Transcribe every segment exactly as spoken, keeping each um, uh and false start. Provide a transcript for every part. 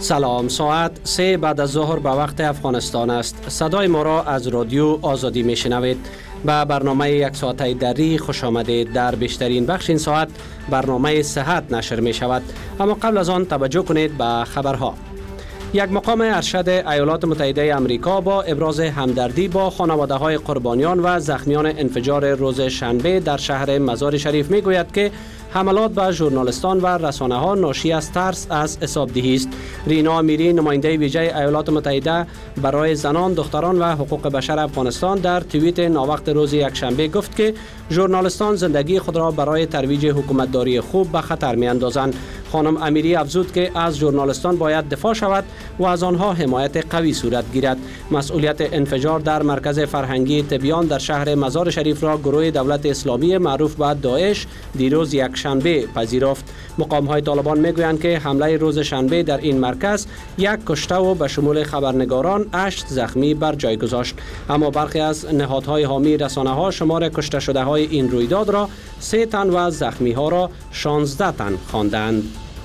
سلام، ساعت سه بعد از ظهر به وقت افغانستان است. صدای ما را از رادیو آزادی می شنوید. به برنامه یک ساعته دری خوش آمدید. در بیشترین بخش این ساعت برنامه صحت نشر می شود، اما قبل از آن توجه کنید به خبرها. یک مقام ارشد ایالات متحده آمریکا با ابراز همدردی با خانواده های قربانیان و زخمیان انفجار روز شنبه در شهر مزار شریف می گوید که حملات به ژورنالیستان و رسانه ها ناشی از ترس از حسابدهی است. رینا امیری، نماینده ویژه ایالات متحده برای زنان، دختران و حقوق بشر افغانستان، در توییت ناوقت روز یکشنبه گفت که ژورنالیستان زندگی خود را برای ترویج حکومتداری خوب به خطر می اندازند. خانم امیری افزود که از ژورنالیستان باید دفاع شود و از آنها حمایت قوی صورت گیرد. مسئولیت انفجار در مرکز فرهنگی تبیان در شهر مزار شریف را گروه دولت اسلامی معروف به داعش دیروز یک شنبه پذیرفت. مقام‌های طالبان میگویند که حمله روز شنبه در این مرکز یک کشته و به شمول خبرنگاران هشت زخمی بر جای گذاشت، اما برخی از نهادهای حامی رسانه‌ها شمار کشته شده های این رویداد را سه تن و زخمی ها را شانزده تن خواندند.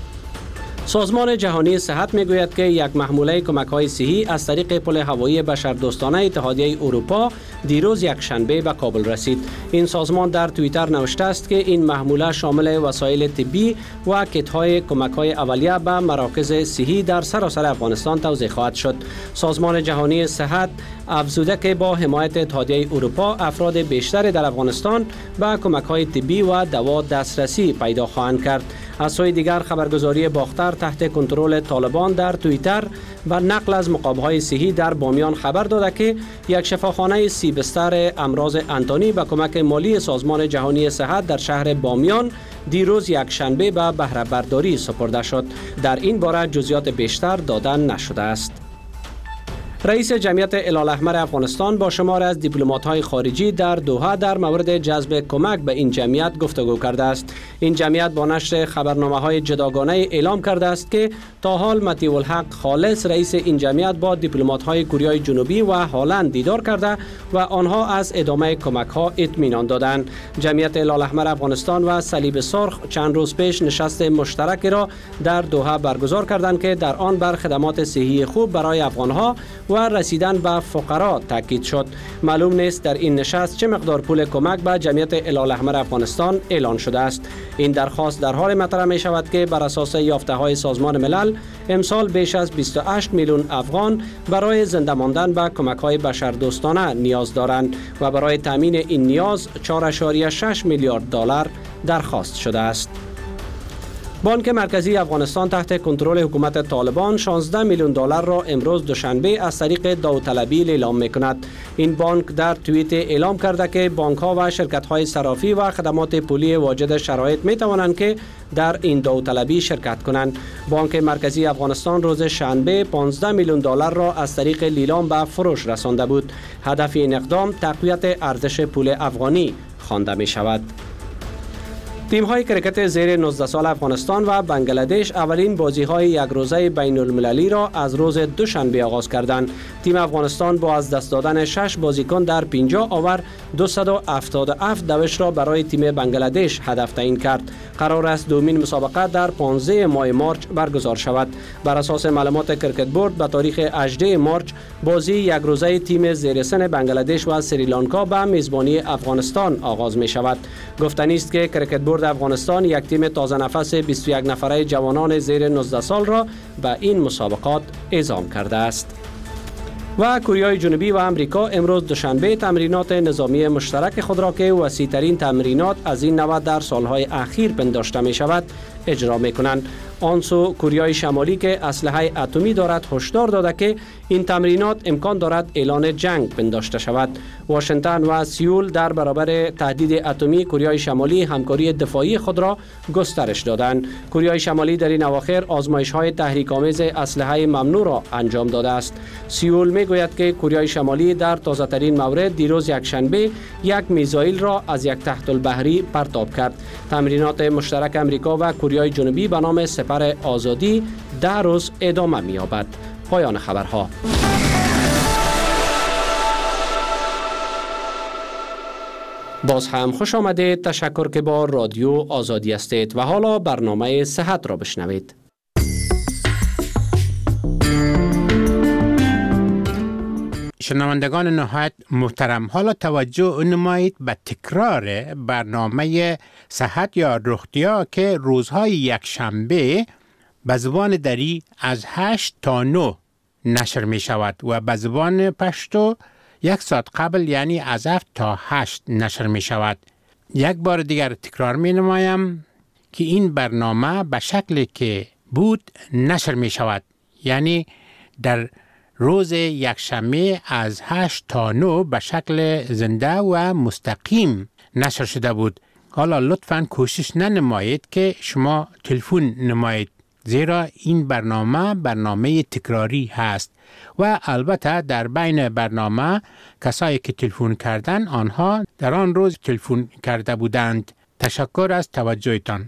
سازمان جهانی صحت میگوید که یک محموله کمک‌های صحی از طریق پل هوایی بشردوستانه اتحادیه اروپا دیروز یک شنبه به کابل رسید. این سازمان در توییتر نوشته است که این محموله شامل وسایل طبی و کیت‌های کمک‌های اولیه به مراکز صحی در سراسر افغانستان توزیع خواهد شد. سازمان جهانی صحت افزوده که با حمایت اتحادیه اروپا افراد بیشتری در افغانستان به کمک‌های طبی و دوا دسترسی پیدا خواهند کرد. از سوی دیگر خبرگزاری باختر تحت کنترل طالبان در توییتر و نقل از مقام‌های صحی در بامیان خبر داده که یک شفاخانه سی بستر امراض انتانی به کمک مالی سازمان جهانی صحت در شهر بامیان دیروز یک شنبه به بهره برداری سپرده شد. در این باره جزئیات بیشتر داده نشده است. رئیس جمعیت هلال‌احمر افغانستان با شمار از دیپلمات‌های خارجی در دوحه در مورد جذب کمک به این جمعیت گفتگو کرده است. این جمعیت با نشر خبرنامه‌های جداگانه اعلام کرده است که تا حال مطیع الحق خالص رئیس این جمعیت با دیپلمات‌های کره جنوبی و هلند دیدار کرده و آنها از ادامه کمک‌ها اطمینان دادند. جمعیت هلال‌احمر افغانستان و صلیب سرخ چند روز پیش نشست مشترکی را در دوحه برگزار کردند که در آن بر خدمات صحی خوب برای افغان‌ها و رسیدن به فقرا تاکید شد. معلوم نیست در این نشست چه مقدار پول کمک به جمعیت هلال‌احمر افغانستان اعلان شده است. این درخواست در حال مطرح می شود که بر اساس یافته‌های سازمان ملل امسال بیش از بیست و هشت میلیون افغان برای زنده ماندن به کمک‌های بشردوستانه نیاز دارند و برای تامین این نیاز چهار ممیز شش میلیارد دلار درخواست شده است. بانک مرکزی افغانستان تحت کنترل حکومت طالبان شانزده میلیون دلار را امروز دوشنبه از طریق داوطلبی اعلام می‌کند. این بانک در توییت اعلام کرده که بانک‌ها و شرکت‌های صرافی و خدمات پولی واجد شرایط می‌توانند که در این داوطلبی شرکت کنند. بانک مرکزی افغانستان روز شنبه پانزده میلیون دلار را از طریق لیلام به فروش رسانده بود. هدف این اقدام تقویت ارزش پول افغانی خوانده می‌شود. تیم‌های کرکت زیر نوزده سال افغانستان و بنگلادش اولین بازی‌های یک روزه بین المللی را از روز دوشنبه آغاز کردند. تیم افغانستان با از دست دادن شش بازیکن در پنجاه آور دویست و هفتاد و هفت دوش را برای تیم بنگلادش هدف تعیین کرد. قرار است دومین مسابقه در پانزده ماه مارچ برگزار شود. بر اساس معلومات کرکت بورد به تاریخ هجدهم مارچ بازی یک روزه تیم زیر سن بنگلادش و سریلانکا به میزبانی افغانستان آغاز می شود. گفتنی است که کرکت بورد افغانستان یک تیم تازه نفس بیست و یک نفره جوانان زیر نوزده سال را به این مسابقات اعزام کرده است. و کره جنوبی و امریکا امروز دوشنبه تمرینات نظامی مشترک خود را که وسیع‌ترین تمرینات از این نوع در سالهای اخیر پنداشته می شود اجرا می کنند. آنسو کره شمالی که اسلحه اتمی دارد هشدار داده که این تمرینات امکان دارد اعلان جنگ پنداشته شود. واشنگتن و سئول در برابر تهدید اتمی کره شمالی همکاری دفاعی خود را گسترش دادند. کره شمالی در این اواخر آزمایش‌های تحریک‌آمیز اسلحه ممنوع را انجام داده است. سئول میگوید که کره شمالی در تازه‌ترین مورد دیروز یک شنبه یک میزایل را از یک تحت البحری پرتاب کرد. تمرینات مشترک امریکا و کره جنوبی به نام سپر آزادی ده روز ادامه می‌یابد. پایان خبرها. باز هم خوش آمدید. تشکر که با رادیو آزادی هستید و حالا برنامه صحت را بشنوید. شنوندگان نهایت محترم، حالا توجه نمایید به تکرار برنامه صحت یا رختیا که روزهای یک شنبه به زبان دری از هشت تا نه نشر می شود و به زبان پشتو یک ساعت قبل یعنی از هفت تا هشت نشر می شود. یک بار دیگر تکرار می نمایم که این برنامه به شکلی که بود نشر می شود، یعنی در روز یک شنبه از هشت تا نه به شکل زنده و مستقیم نشر شده بود. حالا لطفاً کوشش ننمایید که شما تلفن نمایید، زیرا این برنامه برنامه تکراری هست و البته در بین برنامه کسایی که تلفن کردن آنها در آن روز تلفن کرده بودند. تشکر از توجهتان.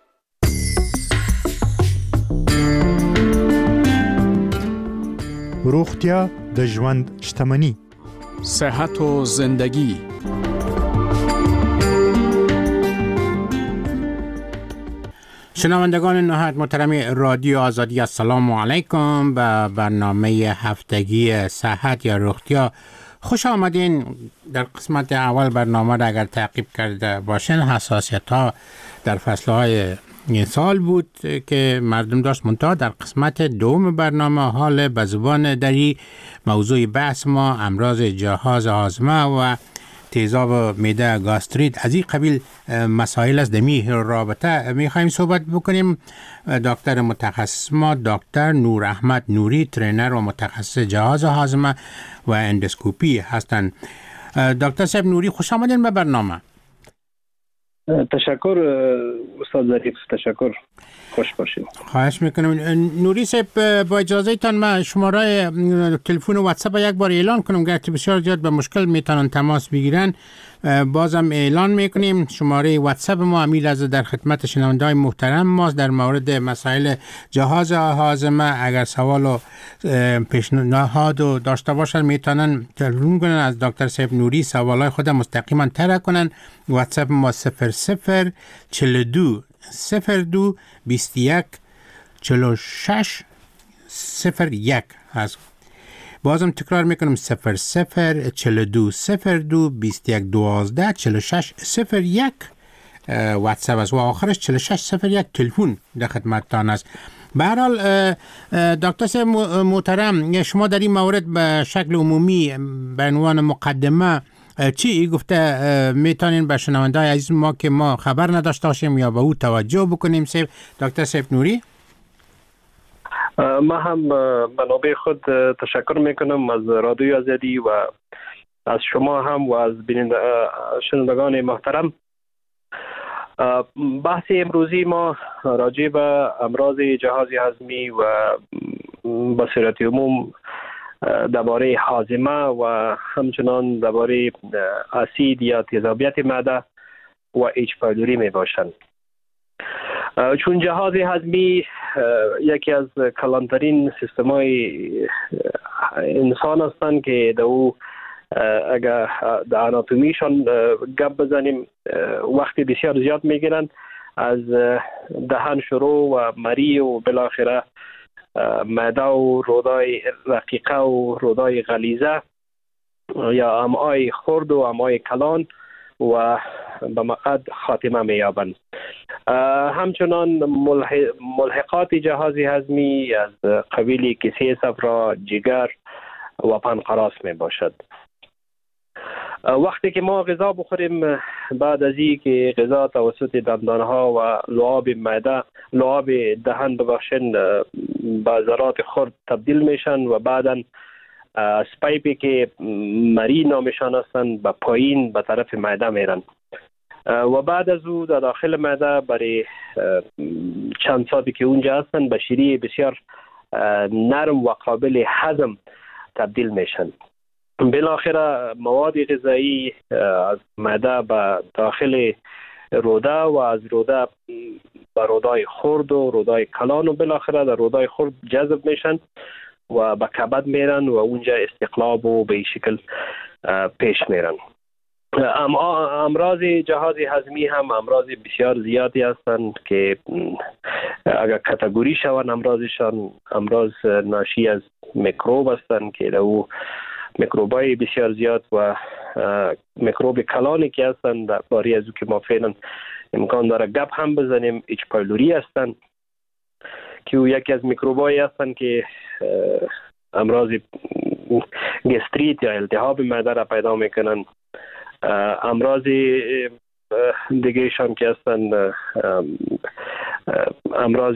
روغتیا د ژوند شتمني. صحت و زندگی. شنوندگان نهایت محترم رادیو آزادی، السلام علیکم. به برنامه هفتگی صحت یا رختیا خوش آمدین. در قسمت اول برنامه را اگر تعقیب کرده باشین، حساسیت ها در فصلهای این سال بود که مردم داشت منتها در قسمت دوم برنامه حال به زبان دری موضوع بحث ما امراض جهاز هاضمه و تیزاب معده گاستریت از این قبیل مسائل است. دمی رابطه میخوایم صحبت بکنیم. دکتر متخصص ما دکتر نور احمد نوری، ترینر و متخصص جهاز هاضمه و اندوسکوپی هستند. دکتر صاحب نوری خوش آمدین به برنامه. تشکر استاد ظریف، تشکر، خوش باشید. خواهش میکنم. نوری صاحب با اجازه تان من شماره تلفن و واتساپ یک بار اعلان کنم، گرچه بسیار زیاد به مشکل میتونن تماس بگیرن. بازم اعلان میکنیم شماره واتساپ ما امیل از در خدمت شنونده‌های محترم ماست در مورد مسائل جهاز هاضمه. اگر سوال و پیشنهاد داشته باشن میتونن تلفن کنن از دکتر صاحب نوری، سوالای خود مستقیما طرح کنن. واتساپ ما صفر صفر چهل و دو صفر دو بیست و یک چهل و شش صفر یک هست. بازم تکرار میکنم صفر صفر چهل و دو صفر دو بیست و یک دوازده چهل و شش صفر یک واتساپ است و آخرش چهل و شش صفر یک تلفن در خدمتتان است. به هر حال دکتر صاحب محترم، شما در این مورد به شکل عمومی به عنوان مقدمه چی گفته میتونین به شنونده‌های عزیز ما که ما خبر نداشته باشیم یا به او توجه بکنیم؟ صاحب دکتر صاحب نوری. ما هم به نوبه خود تشکر میکنم از رادیو آزادی و از شما هم و از شنوندگان محترم. بحث امروزی ما راجع به امراض جهاز هضمی و به صورت عموم درباره هاضمه و همچنان درباره اسید یا تیزابیت معده و ایچ پایلوری می باشند. چون جهاز هضمی یکی از کلانترین سیستم‌های انسان هستند که در او اگر در آناتومیشان گپ بزنیم وقت بسیار زیاد میگیرند، از دهن شروع و مری و بالاخره معده و رودای رقیقه و رودای غلیظه یا امعای خرد و امعای کلان و به مقعد خاتمه می‌یابند. همچنان ملحقات جهاز هضمی از قبیل کیسه صفرا، جگر و پنقراس می باشد. وقتی که ما غذا بخوریم، بعد از این که غذا توسط دندانها و لعاب معده، لعاب دهن ببخشین به ذرات خرد تبدیل میشن و بعدا از پایپی که مری نامشان هستند به پایین به طرف معده میرن و بعد از او در داخل معده برای چند ساعتی که اونجا هستند به شیره بسیار نرم و قابل هضم تبدیل میشن. بالاخره مواد غذایی از معده به داخل روده و از روده به رودای خرد و رودای کلان و بالاخره در رودای خرد جذب میشن و به کبد میرن و اونجا استقلاب و به این شکل پیش میرن. امراض جهاز هضمی هم امراض بسیار زیادی هستند که اگر کاتگوری شوند امراضشان امراض ناشی از میکروب هستند که او میکروبای بسیار زیاد و میکروب کلانی که هستند در باره از او که ما فعلا امکان داره گپ هم بزنیم. اچ پایلوری هستند که او یکی از میکروبایی هستند که امراض گستریت یا التهاب معده را پیدا میکنن. امراض دیگه شان که هستند امراض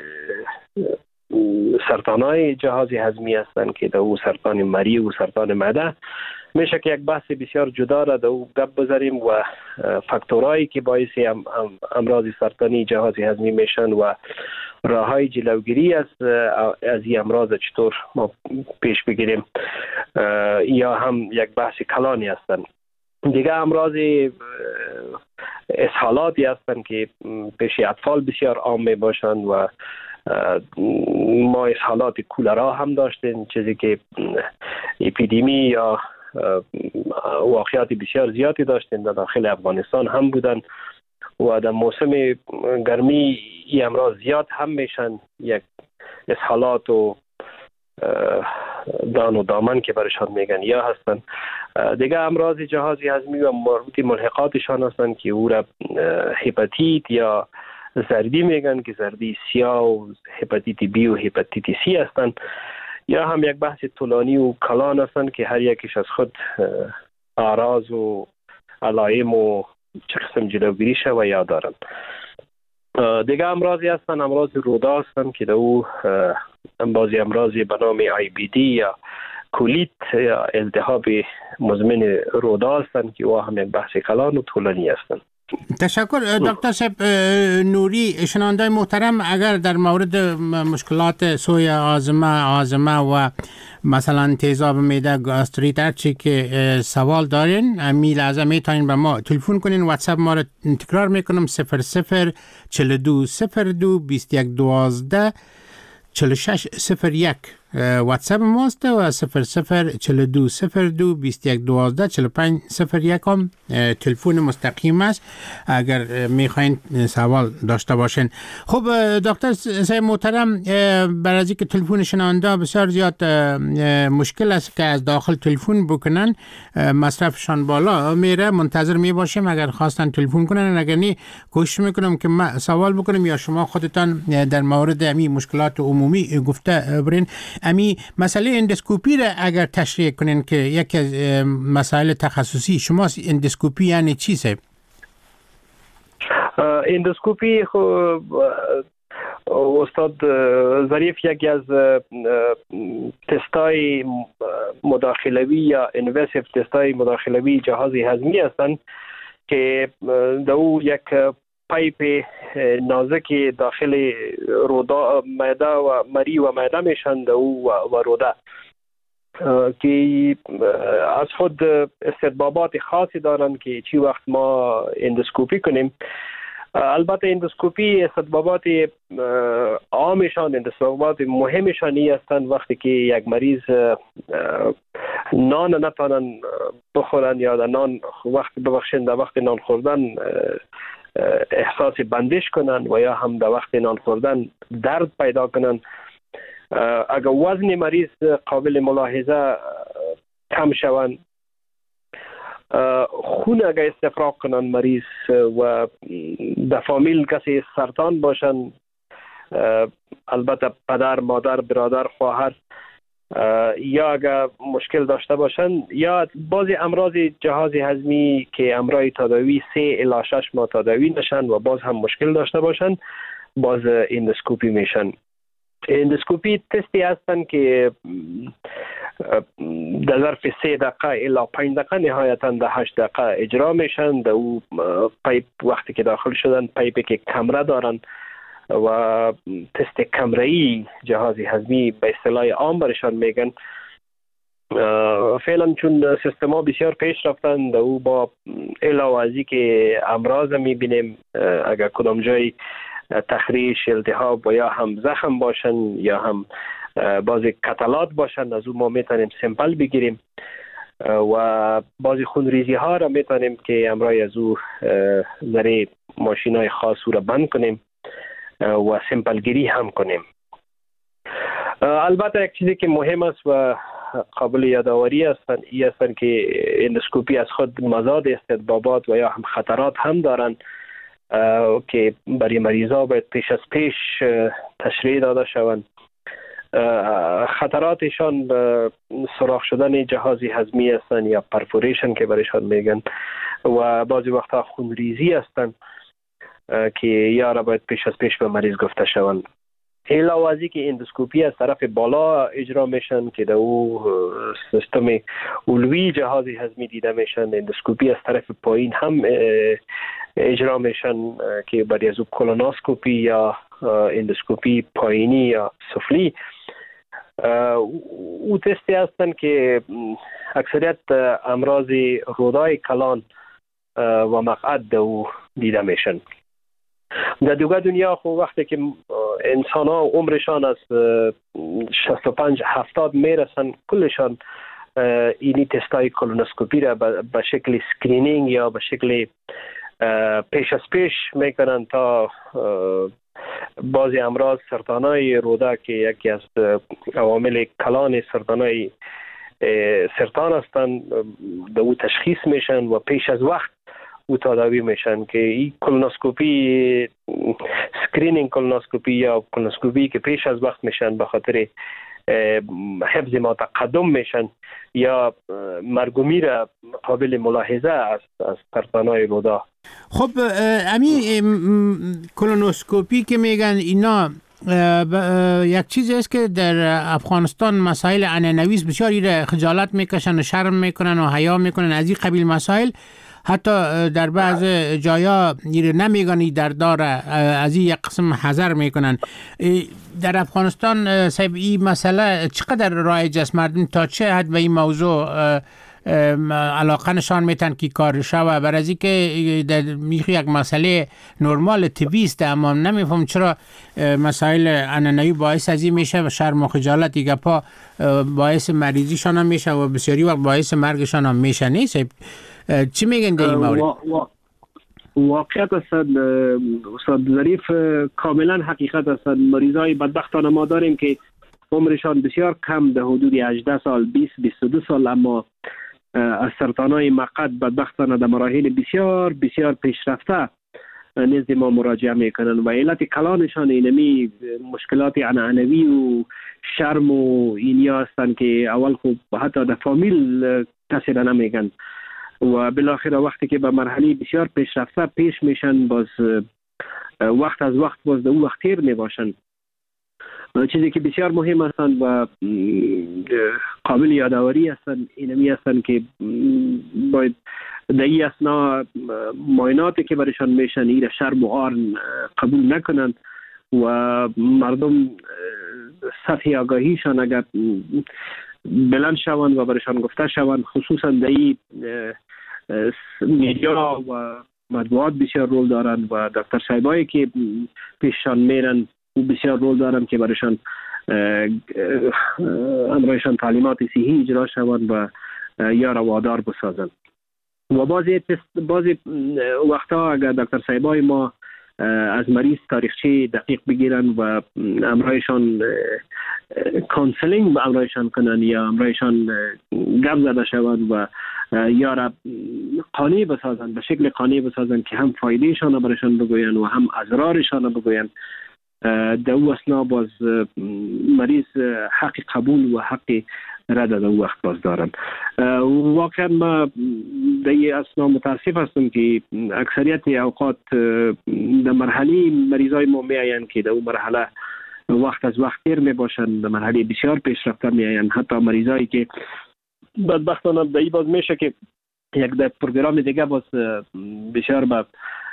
سرطانای جهاز هضمی هستند که در او سرطان مری و سرطان معده میشه که یک بحث بسیار جدا را در او گپ بذاریم و فاکتورایی که باعث ام امراض سرطانی جهاز هضمی میشن و راههای جلوگیری از از این امراض چطور ما پیش بگیریم یا هم یک بحث کلانی هستند. دیگه امراض اسهالاتی هستند که پیش اطفال بسیار عام می باشند و ما اسهالات کولرا هم داشتیم، چیزی که اپیدمی یا واقعیات بسیار زیادی داشتیم در داخل افغانستان هم بودن و در موسم گرمی این امراض زیاد هم میشن، یک اسهالات و دان و دامن که برشان میگن یا هستن. دیگه امراض جهاز هضمی و مربوط ملحقاتشان هستن که او را هپاتیت یا زردی میگن که زردی سیاه و هپاتیت بی و هپاتیت سی هستن، یا هم یک بحث طولانی و کلان هستن که هر یکیش از خود اعراض و علائم و چه قسم جلوگیری شوه یا دارن. دیگه امراضی هستن امراض روده هستن که او بعضی امراضی به نام آی بی دی یا کولیت یا التهاب مزمن روده هستن که او هم یک بحث کلان و طولانی هستن. تشکر دکتر صاحب نوری. شنوندای محترم، اگر در مورد مشکلات سوی آزمه آزمه و مثلا تیزاب معده گاستریت هر چی که سوال دارین امی لازم میتونین به ما تلفن کنین. واتساپ ما رو تکرار میکنم صفر صفر چهل و دو صفر دو بیست و یک دوازده چهل و شش صفر یک واتساپ ماست و صفر صفر چهل و دو صفر دو بیست و یک دوازده چهل و پنج صفر یک هم تلفن مستقیم است اگر میخواین سوال داشته باشین. خب دکتر صاحب محترم، برای از اینکه تلفن شنونده بسیار زیاد مشکل است که از داخل تلفن بکنن، مصرفشان بالا میره، منتظر می باشیم اگر خواستن تلفن کنن، اگر نی کوشش میکنم که ما سوال بکنم یا شما خودتان در مورد امی مشکلات عمومی گفته برین. امی مسئله اندوسکوپی را اگر تشریح کنین که یکی از مسائل تخصصی شما، اندوسکوپی یعنی چی صاحب؟ اندوسکوپی خب استاد ظریف یکی از تستای مداخلوی یا اینویسیو تستای مداخلوی جهاز هضمی هستند که در او یک پایپ نازکی داخل روده معده و مری و معده میشن او و روده که از خود استطبابات خاصی دارن که چی وقت ما اندوسکوپی کنیم. البته اندوسکوپی استطبابات عامشان، استطبابات مهمشان ای هستند وقتی که یک مریض نان نتانن بخورن یا در نان وقت ببخشین در وقت نان خوردن احساس بندش کنن و یا هم در وقت نان خوردن درد پیدا کنن. اگر وزن مریض قابل ملاحظه کم شوند، خون اگر استفراغ کنن مریض و در فامیل کسی سرطان باشن، البته پدر، مادر، برادر، خواهر، یا اگر مشکل داشته باشن، یا بعضی امراض جهاز هضمی که امراض تداوی سه الی شش ماه تداوی نشن و باز هم مشکل داشته باشن، باز اندوسکوپی میشن. اندوسکوپی تستی هستن که در ظرف سه دقیقه الی پنج دقیقه نهایتا در هشت دقیقه اجرا میشن. در او پایپ وقتی که داخل شدن، پایپی که کمره دارن و تست کمره‌ای جهاز هضمی به اصطلاح عام برشان میگن. فعلا چون سیستم ها بسیار پیش رفتن، در او با علاوه از این که امراض میبینیم، اگر کدام جای تخریش، التهاب و یا هم زخم باشن یا هم بعضی کتلات باشن، از او ما میتونیم سمپل بگیریم و بعضی خونریزی ها را میتونیم که امرای از او ذره ماشین های خاص او را بند کنیم و سمپل گیری هم کنیم. البته یک چیزی که مهم است و قابل یادآوری هستند. این هستند که اندوسکوپی از خود مزاد استطبابات و یا هم خطرات هم دارند که برای مریضا باید پیش از پیش تشریح داده شوند. خطراتشان سوراخ شدن جهاز هضمی هستند یا پرفوریشن که برایشان میگن و بعضی وقتا خونریزی هستند که یا را باید پیش از پیش به مریض گفته شوند. علاوه از که اندوسکوپی از طرف بالا اجرا میشن که در او سیستم علوی جهاز هضمی دیده میشن، اندوسکوپی از طرف پایین هم اجرا میشن که برای از کولونوسکوپی یا اندوسکوپی پایینی یا سفلی. او تستی هستن که اکثریت امراض رودای کلان و مقعد در او دیده میشن. در دیگر دنیا خب وقتی که انسان ها عمرشان از شصت و پنج هفتاد میرسن کلشان اینی تستای کولونوسکوپی را به شکل سکرینینگ یا به شکل پیش از پیش میکنن تا بعضی امراض سرطانای روده که یکی از عوامل کلان سرطانای سرطان هستند در او تشخیص میشن و پیش از وقت او تداوی میشن که این کولونوسکوپی سکرینینگ کولونوسکوپی یا کولونوسکوپی که پیش از وقت میشن به خاطر حفظ ما تقدم میشن یا مرگ و میر قابل ملاحظه است از سرطانای روده. خب امی کولونوسکوپی که میگن اینا یک چیزی است که در افغانستان مسائل عنعنوی بسیاری خجالت میکشن و شرم میکنن و حیا میکنن از این قبیل مسائل. حتی در بعض جایا نمیگن در داره از این یک قسم حذر میکنن. در افغانستان صاحب این مسئله چقدر رایج است؟ مردم تا چه حد به این موضوع علاقه نشان میتن که کار شوه؟ برای از اینکه میخوی یک مسئله نرمال طبیعی است اما نمیفهم چرا مسائل عنعنوی باعث از این میشه و شرم و خجالت دیگه پا باعث مریضیشان هم میشه و بسیاری وقت باعث مرگشان هم میشه. نیست چی میگن در این مورد؟ واقعیت است استاد ظریف، کاملا حقیقت است. مریضای بدبختانه ما داریم که عمرشان بسیار کم در حدود هجده سال بیست بیست و دو سال اما از سرطانای مقعد بدبختانه در مراحل بسیار بسیار پیشرفته نزد ما مراجعه میکنن و علت کلانشان اینمی مشکلات عنعنوی و شرم و اینیا هستند که اول خوب حتی در فامیل کسی را نمیگن و بالاخره وقتی که به مرحله بسیار پیشرفته پیش میشن باز وقت از وقت باز در اون وقت تیر میباشن. چیزی که بسیار مهم هستند و قابل یادآوری هستند اینمی هستند که باید در این اثنا معایناتی که برشان میشن این شرم و عار قبول نکنند و مردم سطح آگاهیشان اگر بلند شوند و برشان گفته شوند، خصوصا در این میدیا و مطبوعات بسیار رول دارند و دکتر صاحبایی که پیششان میرن و بسیار رول دارند که برشان امرایشان تعلیمات صحیح اجرا شوند و یا روادار بسازند. و بعضی بعضی وقتا اگر دکتر صاحبای ما از مریض تاریخچه دقیق بگیرن و امرایشان کانسلینگ به امرایشان کنن یا امرایشان گپ زده شوند و یا را قانع بسازن، به شکل قانع بسازن که هم فایدهشان برشان بگوین و هم اضرارشان بگوین، در او اثنا باز مریض حق قبول و حق رد در او وقت باز دارن. واقعا ما در این اثنا متاسف هستم که اکثریت اوقات در مرحله مریضای ما می آیند که در اون مرحله وقت از وقت تیر می باشند، در مرحله بسیار پیشرفته می آیند. حتی مریضایی که بدبختانه در این باز میشه که یک در پروگرام دیگه باز بسیار با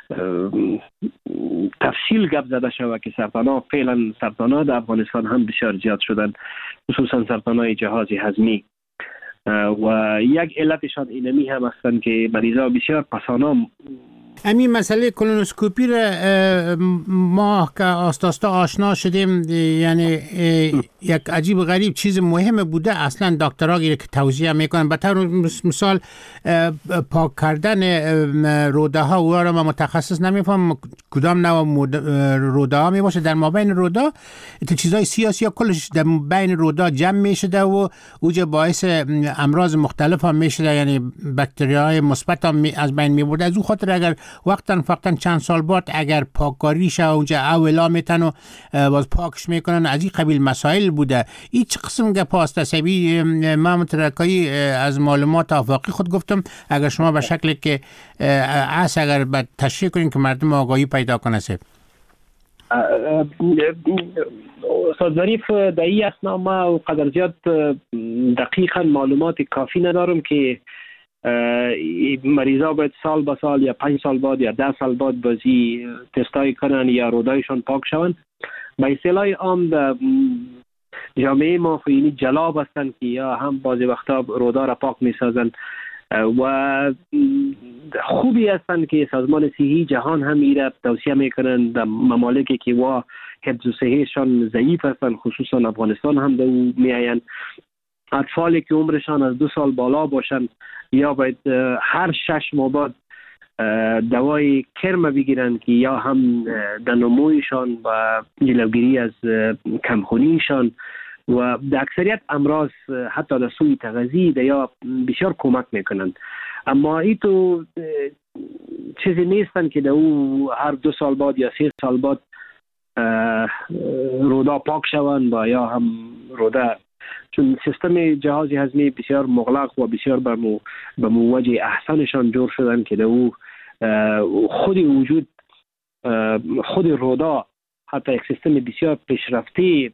تفصیل گپ زده شود که سرطان‌ها فعلا سرطان‌ها در افغانستان هم بسیار زیاد شدن، خصوصا سرطان‌های جهاز هضمی و یک علتشان اینمی هم هستند که مریضا بسیار پسانا همین مسئله کولونوسکوپی را ما که آستاستا آشنا شدیم، یعنی یک عجیب و غریب چیز مهم بوده. اصلا دکترها که توضیح میکنن به طور مثال پاک کردن روده ها، و را ما متخصص نمیفهم کدام نوع روده ها می باشه. در مابین روده این چیزای سیاسی ها کلش در بین روده جمع میشده و اوجه باعث امراض مختلف هم میشده، یعنی باکتریای مثبت هم از بین میبرده. از او خاطر اگر وقتا فقطا چند سال بعد اگر پاککاری شه اونجا اولا میتن و باز پاکش میکنن، از این قبیل مسائل بوده. این چه قسم گپ است؟ سبی ما مترکایی از معلومات آفاقی خود گفتم، اگر شما به شکلی که اس اگر به تشریح کنین که مردم آگاهی پیدا کنه. سب استاد ظریف در این اثنا ما قدر زیاد دقیقا معلومات کافی ندارم که مریضا باید سال به سال یا پنج سال بعد یا ده سال بعد بازی تستای کنن یا رودایشان پاک شون. به اصطلاح عام در جامعه ما خیلی جلاب هستند که یا هم بعضی وقتا رودا را پاک می سازن و خوبی هستند که سازمان صحی جهان هم ایره توصیه میکنن در ممالکی که وا حفظ و صحیشان ضعیف هستند، خصوصا افغانستان هم در او میآیند. اطفالی که عمرشان از دو سال بالا باشند یا باید هر شش ماه بعد دوای کرم بگیرن که یا هم در نمویشان و جلوگیری از کمخونیشان و در اکثریت امراض حتی در سوی تغذیه یا بسیار کمک میکنند. اما ای تو چیزی نیستن که در او هر دو سال بعد یا سه سال بعد رودا پاک شوند و یا هم رودا، چون سیستم جهاز هضمی بسیار مغلق و بسیار به موجه احسنشان جور شدن که در او خود وجود خود رودا حتی یک سیستم بسیار پیشرفته،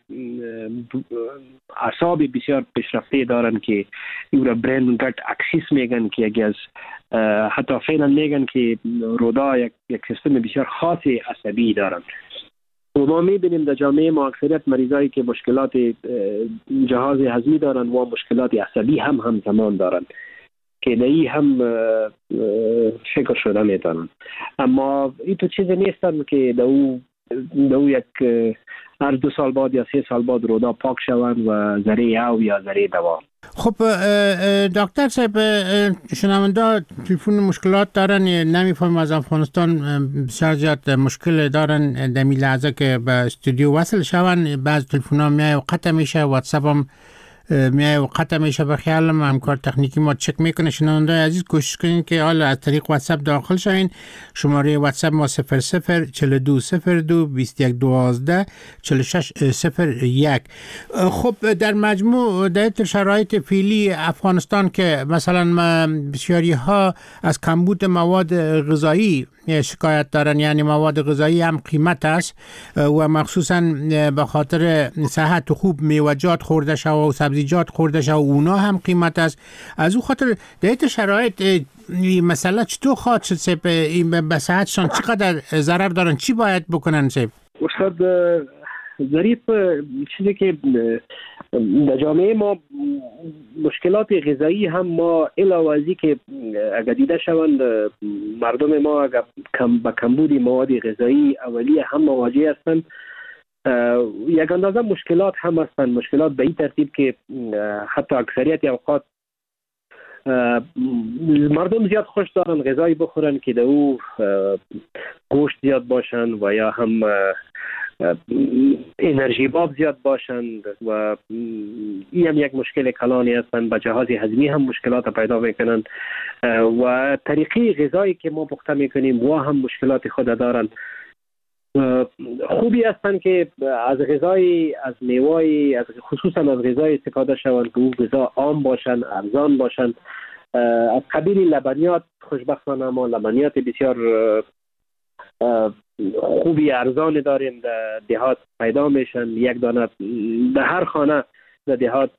اعصاب بسیار پیشرفته دارن که او را برین گت اکسیس میگن که یکی از حتی فعلا میگن که رودا یک, یک سیستم بسیار خاص عصبی دارن. و ما میبینیم در جامعه ما اکثریت مریضایی که مشکلات جهاز هضمی دارن و مشکلات عصبی هم همزمان دارن که دایی هم فکر شده میتونن. اما این تو چیزی نیستن که دو دو یک هر دو سال بعد یا سه سال بعد رودا پاک شوند و ذره او یا ذره دوا. خب دکتر صاحب، شنونده تلفن مشکلات دارن، نمیفهم از افغانستان بسیار زیاد مشکل دارن در این لحظه که به استودیو وصل شوند. بعض تلفن ها میای و قطع میشه، واتساپ هم میای و قطع میشه. به خیالم همکار تکنیکی ما چک میکنه. شنونده عزیز کوشش کنین که حالا از طریق واتساپ داخل شوین. شماره واتساپ ما صفر صفر چهل و دو صفر دو بیست و یک دوازده چهل و شش صفر یک. خب در مجموع در شرایط فعلی افغانستان که مثلا بسیاری ها از کمبود مواد غذایی شکایت دارن، یعنی مواد غذایی هم قیمت است و مخصوصا به خاطر صحت خوب میوه‌جات خورده شو و سبزیجات خورده شو، اونا هم قیمت است. از او خاطر در این شرایط مسئله چطور خواهد شد سب؟ به صحتشان چقدر ضرر دارن؟ چی باید بکنن سب؟ استاد ظریف، چیزی که در جامعه ما مشکلات غذایی هم ما علاوه از که اگر دیده شوند مردم ما اگر کم با کمبود مواد غذایی اولیه هم مواجه هستند، یک اندازه مشکلات هم هستند. مشکلات به این ترتیب که حتی اکثریت اوقات مردم زیاد خوش دارن غذایی بخورن که در او گوشت زیاد باشن و یا هم انرژی باب زیاد باشند و این هم یک مشکل کلانی هستند. با جهاز هضمی هم مشکلات پیدا میکنند و طریقی غذایی که ما پخته میکنیم و هم مشکلات خود دارند. خوبی هستند که از غذای از میوه از خصوصا از غذای استفاده شوند که اون غذا عام باشند، ارزان باشند. از قبیل لبنیات خوشبختانه ما لبنیات بسیار خوبی ارزان داریم در دهات پیدا میشن. یک دانه در هر خانه در دهات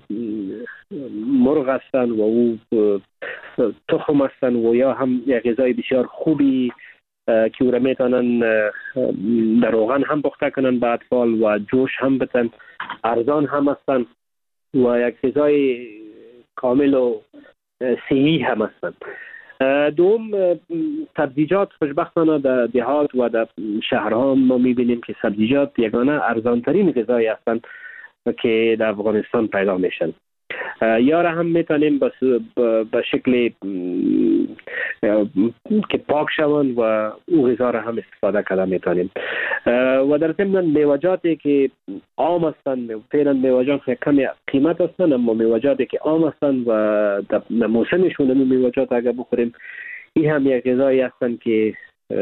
مرغ هستن و او تخم هستن و یا هم یک غذای بسیار خوبی که او را میتونن در روغن هم پخته کنن به اطفال و جوش هم بتن، ارزان هم هستن و یک غذای کامل و صحی هم هستن. دوم سبزیجات خوشبختانه در دهات و در شهرها ما میبینیم که سبزیجات یگانه ارزانترین غذایی هستند که در افغانستان پیدا میشن. یا را هم میتونیم به شکل که پاک شوند و او غذا را هم استفاده کرده میتونیم. و در ضمن میوجاتی که عام هستند، فعلا میوجات کم قیمت هستند، اما میوجاتی که عام هستند و در موسمشون این میوجات اگر بخوریم، این هم یک غذایی هستند که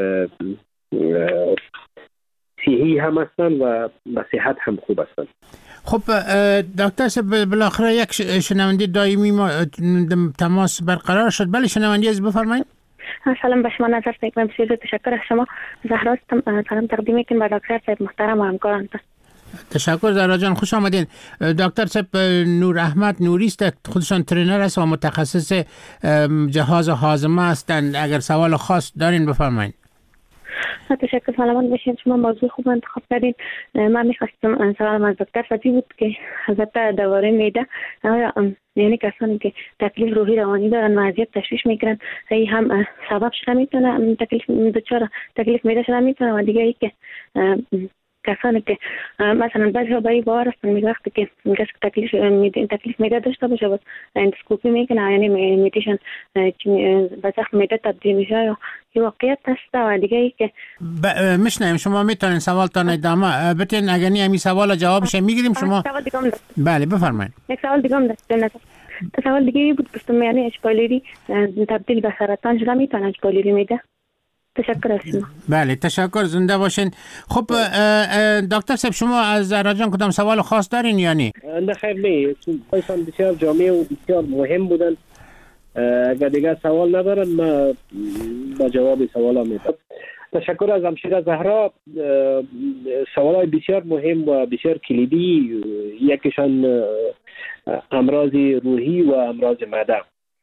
صحی هم هستند و به صحت هم خوب هستند. خب دکتر صاحب، بالاخره یک شنونده دائمی ما تماس برقرار شد. بله شنونده از بفرمایید. سلام به شما نظر میکنم. بسیار تشکر از شما. زهرا سلام تقدیم میکنم به دکتر صاحب محترم و همکاران. تشکر زهرا جان، خوش آمدین. دکتر صاحب نور احمد نوری است، خودشان ترینر است و متخصص جهاز هاضمه هستند. اگر سوال خاص دارین بفرمایید. تشکر. سلامت باشین. شما موضوع خوب انتخاب کردین. من میخواستم سوالم از دکتر فتی بود که البته درباره معده، یعنی کسانی که تکلیف روحی روانی دارن و اذیت تشویش میکنن، این هم سبب شده میتونه تکلیف دچار تکلیف معده شده میتونه. و دیگه ای که کسانی که مثلا بعضی ها برای باور هستن میگه وقتی که کسی تکلیف میده تکلیف میده داشته باشه و اندوسکوپی میکنه، یعنی میتیشن به زخم میده تبدیل میشه، یا یه واقعیت هست. و دیگه ای که میشنیم شما میتونین سوالتان ادامه بدین. اگر نه همین سوال جوابش میگیریم شما. سوال دیگه هم داشت. بله بفرمایید. یک سوال دیگه هم داشت. سوال دیگه بود گفتم یعنی اچ-پایلوری تبدیل به سرطان شده میتونه اچ-پایلوری میده. تشکر از شما. بله تشکر، زنده باشین. خب دکتر صاحب شما از زهرا جان کدام سوال خاص دارین یا نه؟ نه خیر نه، چون بسیار جامع و بسیار مهم بودن. اگر دیگه سوال ندارن ما با جواب سوالا میدم. تشکر از همشیره زهرا. سوالای بسیار مهم و بسیار کلیدی، یکیشان امراض روحی و امراض معده.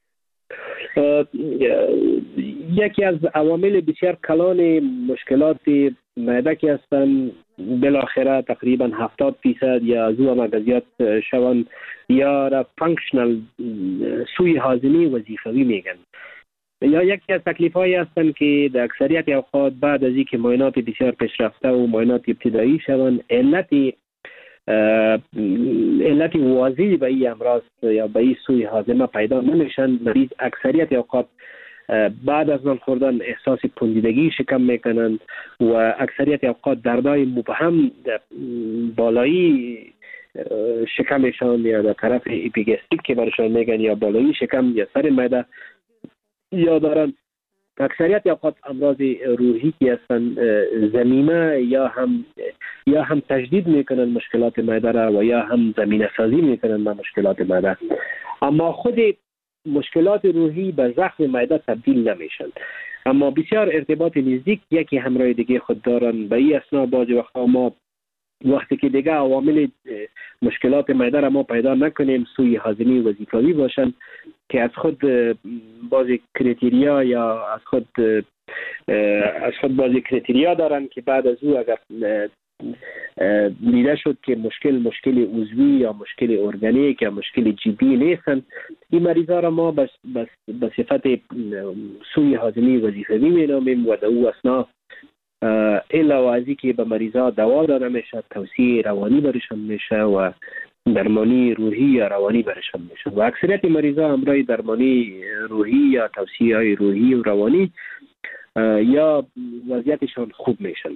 یکی از عوامل بسیار کلان مشکلات معده که هستند بالاخره تقریبا هفتاد فیصد یا از او هم اگر زیاد شوند یا را فانکشنال سوی هاضمه وظیفوی میگن. یا یکی از تکلیف هایی هستند که در اکثریت اوقات بعد از اینکه معاینات بسیار پیشرفته و معاینات ابتدایی شوند، علت علت واضحی به این امراض یا به این سوی هاضمه پیدا نمیشن. مریض اکثریت اوقات بعد از نان خوردن احساس پوسیدگی شکم میکنند و اکثریت اوقات دردای مبهم بالایی شکمشان یا در طرف اپیگاستریک که برشان میگن یا بالایی شکم یا سر معده یا دارن. اکثریت اوقات امراض روحی که هستند زمینه یا هم یا هم تجدید میکنن مشکلات معده را و یا هم زمینه سازی میکنن به مشکلات معده، اما خود مشکلات روحی به زخم معده تبدیل نمیشن، اما بسیار ارتباط نزدیک یکی همراه دیگه خود دارن. به این اسنا بعضی وقتا ما وقتی که دیگه عوامل مشکلات معده را ما پیدا نکنیم سوی هاضمه وظیفوی باشن که از خود بعضی کریتریا یا از خود از خود بعضی کریتریا دارن که بعد از او اگر دیده شد که مشکل مشکل عضوی یا مشکل ارگانیک یا مشکل جدی نیستن، این مریضا را ما بس بس به صفت سوی هاضمه وظیفوی مینامیم و در او اسنا الا و ازی که به مریضا دوا داده میشه، توصیه روانی برشان میشه و درمانی روحی یا روانی برشان میشه و اکثریت مریضا همراه درمانی روحی یا توصیه های روحی و روانی یا وضعیتشان خوب میشن.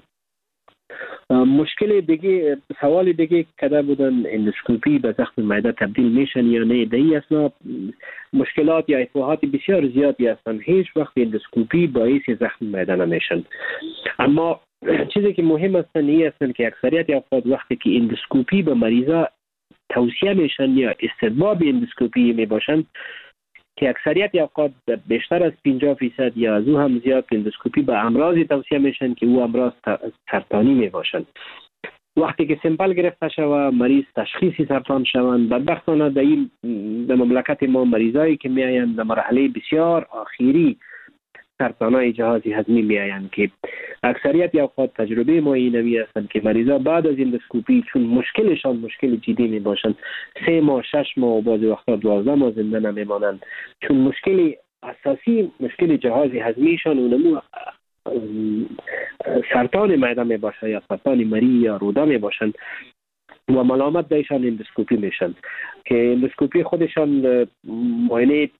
مشکل دیگه سوال دیگه کده بودن اندوسکوپی به زخم معده تبدیل میشن یا نه. در این اثنا مشکلات یا افواهات بسیار زیادی هستند. هیچ وقت اندوسکوپی باعث زخم معده نمیشن، اما چیزی که مهم است این است که اکثریت افراد وقتی که اندوسکوپی به مریضا توصیه میشن یا استحباب اندوسکوپی میباشند که اکثریت اوقات بیشتر از پنجاه فیصد یا از او هم زیاد اندوسکوپی به امراض توصیه میشن که او امراض سرطانی میباشند. وقتی که سمپل گرفته شود مریض تشخیصی سرطان شوند، بدبختانه در این در مملکت ما مریضایی که میآیند در مرحله بسیار آخری سرطانای جهاز هضمی میآیند که اکثریت اوقات تجربه ما اینمی هستند که مریضا بعد از اندوسکوپی چون مشکلشان مشکل جدی می باشند سه ماه شش ماه و بعضی وقتا دوازده ماه زنده نمیمانند، چون مشکل اساسی مشکل جهاز هضمیشان اونمو سرطان معده می باشه یا سرطان مری یا روده می باشن و ملامت بهشان اندوسکوپی میشن که اندوسکوپی خودشان معاینه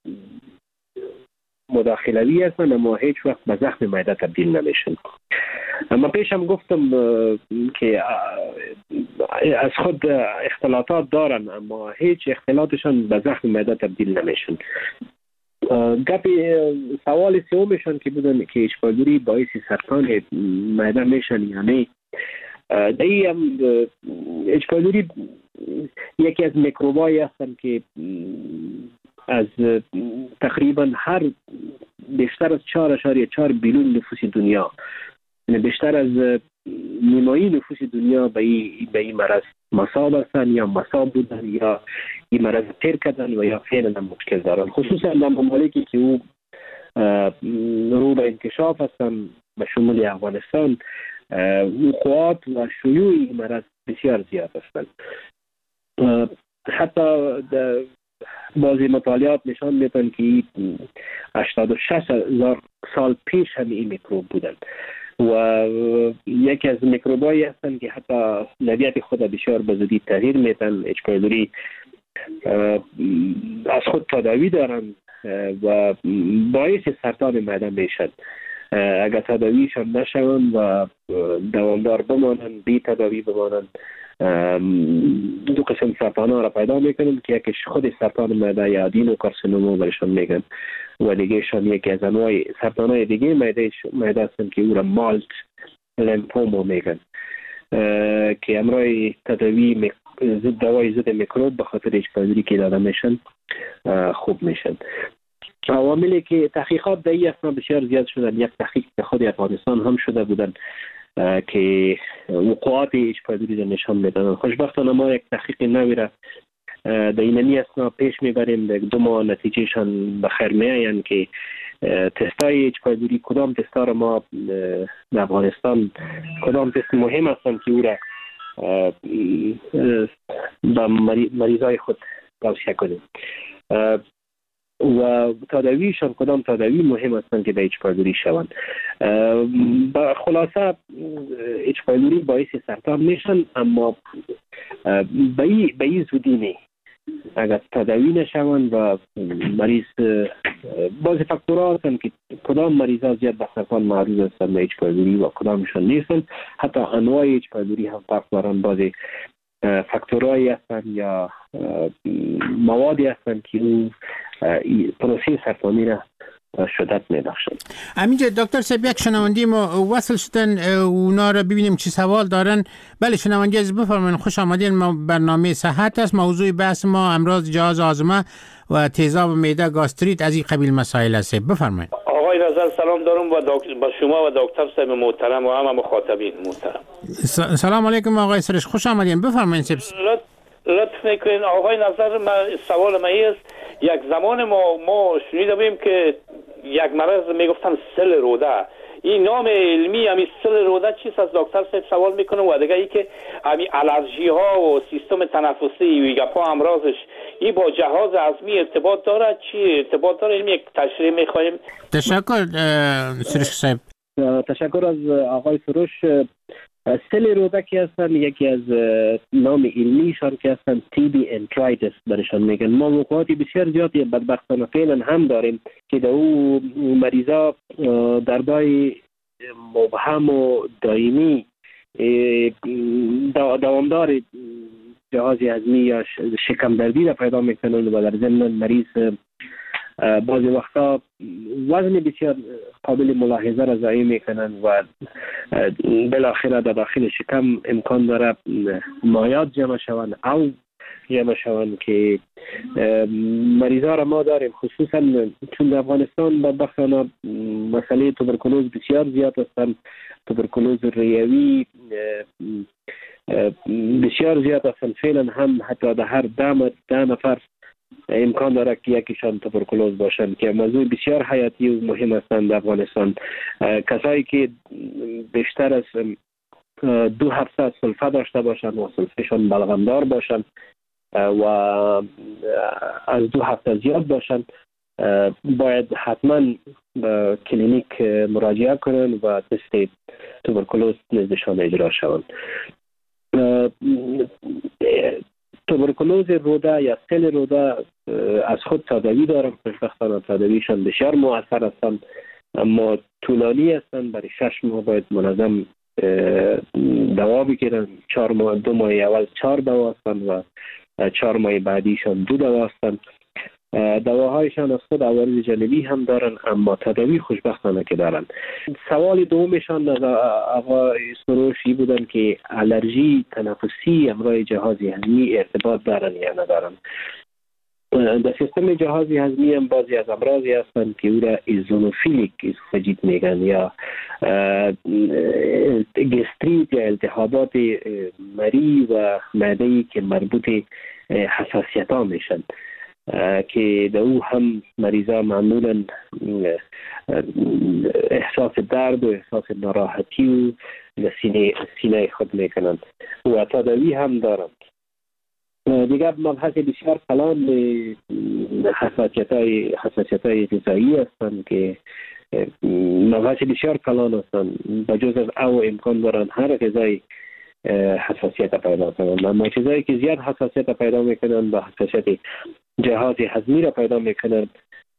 مداخلوی هستن اما هیچ وقت به زخم معده تبدیل نمیشن. اما پیشم گفتم که از خود اختلاطات دارن اما هیچ اختلاطشان به زخم معده تبدیل نمیشن. گپی سوال سومشان که بودن که اچ پایلوری باعث سرطان معده میشن یعنی دایی هم اچ پایلوری یکی از میکروبایی هستن که از تقریبا هر بیشتر از چهار اشاریه چهار بیلیون نفوس دنیا، بیشتر از نیمایی نفوس دنیا به این مرض مصاب هستن یا مصاب بودن یا این مرض تیر کردن و یا فعلا مشکل دارن، خصوصا در ممالکی که او رو به انکشاف هستن به شمول افغانستان. وقوعات و شیوع این مرض بسیار زیاد هستند. حتی بعضی مطالعات نشان میدن که هشتاد و شش هزار سال پیش هم این میکروب بودن و یکی از میکروبایی هستند که حتی نوعیت خود بسیار به زودی تغییر میدن. اچ پایلوری از خود تداوی دارن و باعث سرطان معده میشن. اگر تداویشان نشون و دوامدار بمانن، بی تداوی بمانن، دو قسم سرطان ها را پیدا میکنن که یکیش خود سرطان معده یا آدینوکارسینوما برشان میگن و دیگهشان یکی از انواع سرطان های دیگه معده هستن که او را مالت لمفوما میگن که امرای تداوی ضد دوای ضد میکروب به خاطر اچ پایلوری که داده میشن خوب میشن. عواملی که تحقیقات در این اثنا بسیار زیاد شدن. یک تحقیق که خود افغانستان هم شده بودن که وقوعات اچ پایلوری را نشان میدن. خوشبختانه ما یک تحقیق نوی را در این اثنا پیش میبریم، در دو ماه نتیجهشان بخیر میآیند که تستای اچ پایلوری کدام تستا را ما در افغانستان کدام تست مهم هستند که او را به مریضای خود توصیه کنیم و تداویشان کدام تداوی مهم هستند که به اچ پایلوری شوند. با خلاصه اچ پایلوری باعث سرطان میشن اما به این زودی نه. اگر تداوی نشوند و مریض بعضی فاکتورها هستند که کدام مریضا زیاد به سرطان معرض هستند به اچ پایلوری و کدامشان نیستند. حتی انواع اچ پایلوری هم فرق دارند. بعضی فاکتورهایی هستند یا موادی هستند که اون پروسه سرطانی را شدت می‌بخشند. همینجا دکتر صاحب یک شنونده ما وصل شدن، اونا را ببینیم چی سوال دارن. بله شنونده از بفرمایید. خوش آمدین. ما برنامه صحت است. موضوع بحث ما امراض جهاز هاضمه و تیزاب معده گاستریت از این قبیل مسائل است. بفرمایید. آقای نظر سلام دارم و با شما و دکتر صاحب محترم و همه مخاطبین محترم. سلام علیکم آقای سرش، خوش آمدین. بفرمایید. لطف میکنین آقای نظر. من سوال من است، یک زمان ما ما شنیده بودیم که یک مرض میگفتن سل روده، این نام علمی همین سل روده چیست؟ از دکتر صاحب سوال میکنم. و دیگه ای که همین آلرژی ها و سیستم تنفسی و گپا امراضش این با جهاز هضمی ارتباط داره؟ چی ارتباط داره؟ علمی یک تشریح میخوایم. تشکر سروش صاحب. تشکر از آقای سروش. سل رودکی هستن، یکی از نام علمیشان که هستن تی بی انترایتس برشان میگن. ما وقوعاتی بسیار زیادی بدبختانه فعلا هم داریم که در او مریضا دردای مبهم و دائمی دوامدار جهاز هضمی یا شکم دردی را پیدا میکنن و در ضمن مریض بعضی وقتا وزن بسیار قابل ملاحظه را ضایع میکنن و بالاخره در داخل شکم امکان داره مایعات جمع شوند او جمع شوند که مریضا را ما داریم. خصوصا چون در افغانستان بدبختانه مسئله توبرکلوز بسیار زیاد هستند. توبرکلوز ریوی بسیار زیاد هستند. فعلا هم حتی در هر ده ده نفر امکان داره که یکیشان توبرکلوز باشند که موضوع بسیار حیاتی و مهم هستند در افغانستان. کسایی که بیشتر از دو هفته سلفه داشته باشند و سلفهشان بلغمدار باشند و از دو هفته زیاد باشند باید حتما به کلینیک مراجعه کنن و تست توبرکلوز نزدشان اجرا شوند. توبرکلوز روده یا سل روده از خود تداوی دارن، خوشبختانه تداویشان بسیار مؤثر هستند، اما طولانی هستند. برای شش ماه باید منظم دوا بگیرن. چهار ماه دو ماه اول چهار دوا هستند و چهار ماه بعدیشان دو دوا هستند. دواهایشان از خود عوارض جانبی هم دارن، اما تداوی خوشبختانه که دارن. سوال دومشان از آقای سروشی بودن که آلرژی تنفسی همراه جهاز هضمی ارتباط دارن یا ندارن. در سیستم جهاز هضمی هم بعضی از امراضی هستند که او را ایزونوفیلیک اسوفاژیت میگن یا گستریت یا التهابات مری و معده‌ای که مربوط حساسیت ها میشن که در او هم مریضا معمولا احساس درد و احساس ناراحتی و سینه سینه خود میکنند و تداوی هم دارند. دیگر مبحث بسیار کلان حساسیت های حساسیت های غذایی هستند که مبحث بسیار کلان هستند. بجز از او امکان دارند هر غذای حساسیت پیدا کنند، اما چیزایی که زیاد حساسیت پیدا میکنند و حساسیت جهاز هضمی را پیدا میکنند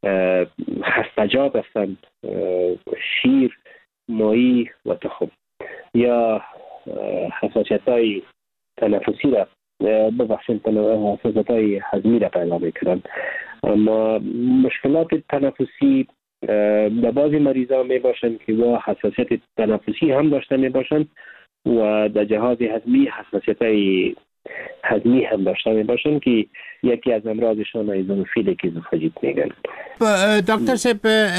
خستجات هستند، شیر، ماهی و تخم، یا حساسیت های تنفسی را ببخشید حساسیت های هضمی را پیدا میکنند. اما مشکلات تنفسی در بعضی مریضا می باشند که با حساسیت تنفسی هم داشته می باشند و در جهاز هضمی حساسیت های هضمی هم داشته می باشند که یکی از امراضشان ایزونوفیلیک اسوفاژیت میگن. دکتر صاحب،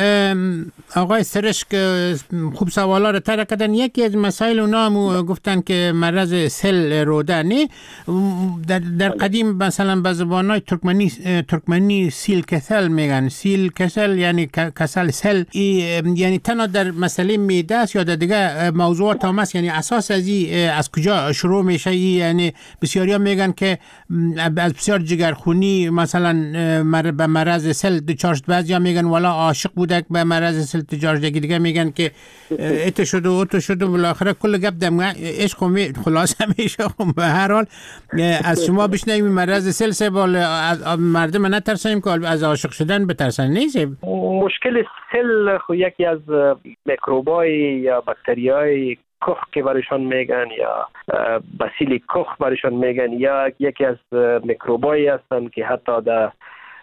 آقای سرش که خوب سوالا رو طرح کردن. یکی از مسائل اونا هم گفتن که مرض سل روده نه در, در قدیم مثلا به زبانای ترکمنی ترکمنی سیل کسل میگن. سیل کسل یعنی کسل سل، یعنی تنها در مسئله معده است یا در دیگه موضوعات هم است؟ یعنی اساس از این از کجا شروع میشه؟ یعنی بسیاری ها میگن که از بسیار جگرخونی مثلا به مرض سل دچار شد، بعضیا میگن والا عاشق بودک به مرض سل دچار شد، دیگه میگن که ات شد و ات شد و بالاخره کل گپ دم عشق می خلاصه میشه. به هر حال از شما بشنویم مرض سل سبال مردم نترسیم که از عاشق شدن بترسن. نیست مشکل سل خو یکی از میکروبای یا باکتریای کخ که برشان میگن یا باسیل کخ برشان میگن یا یکی از میکروبایی هستند که حتی در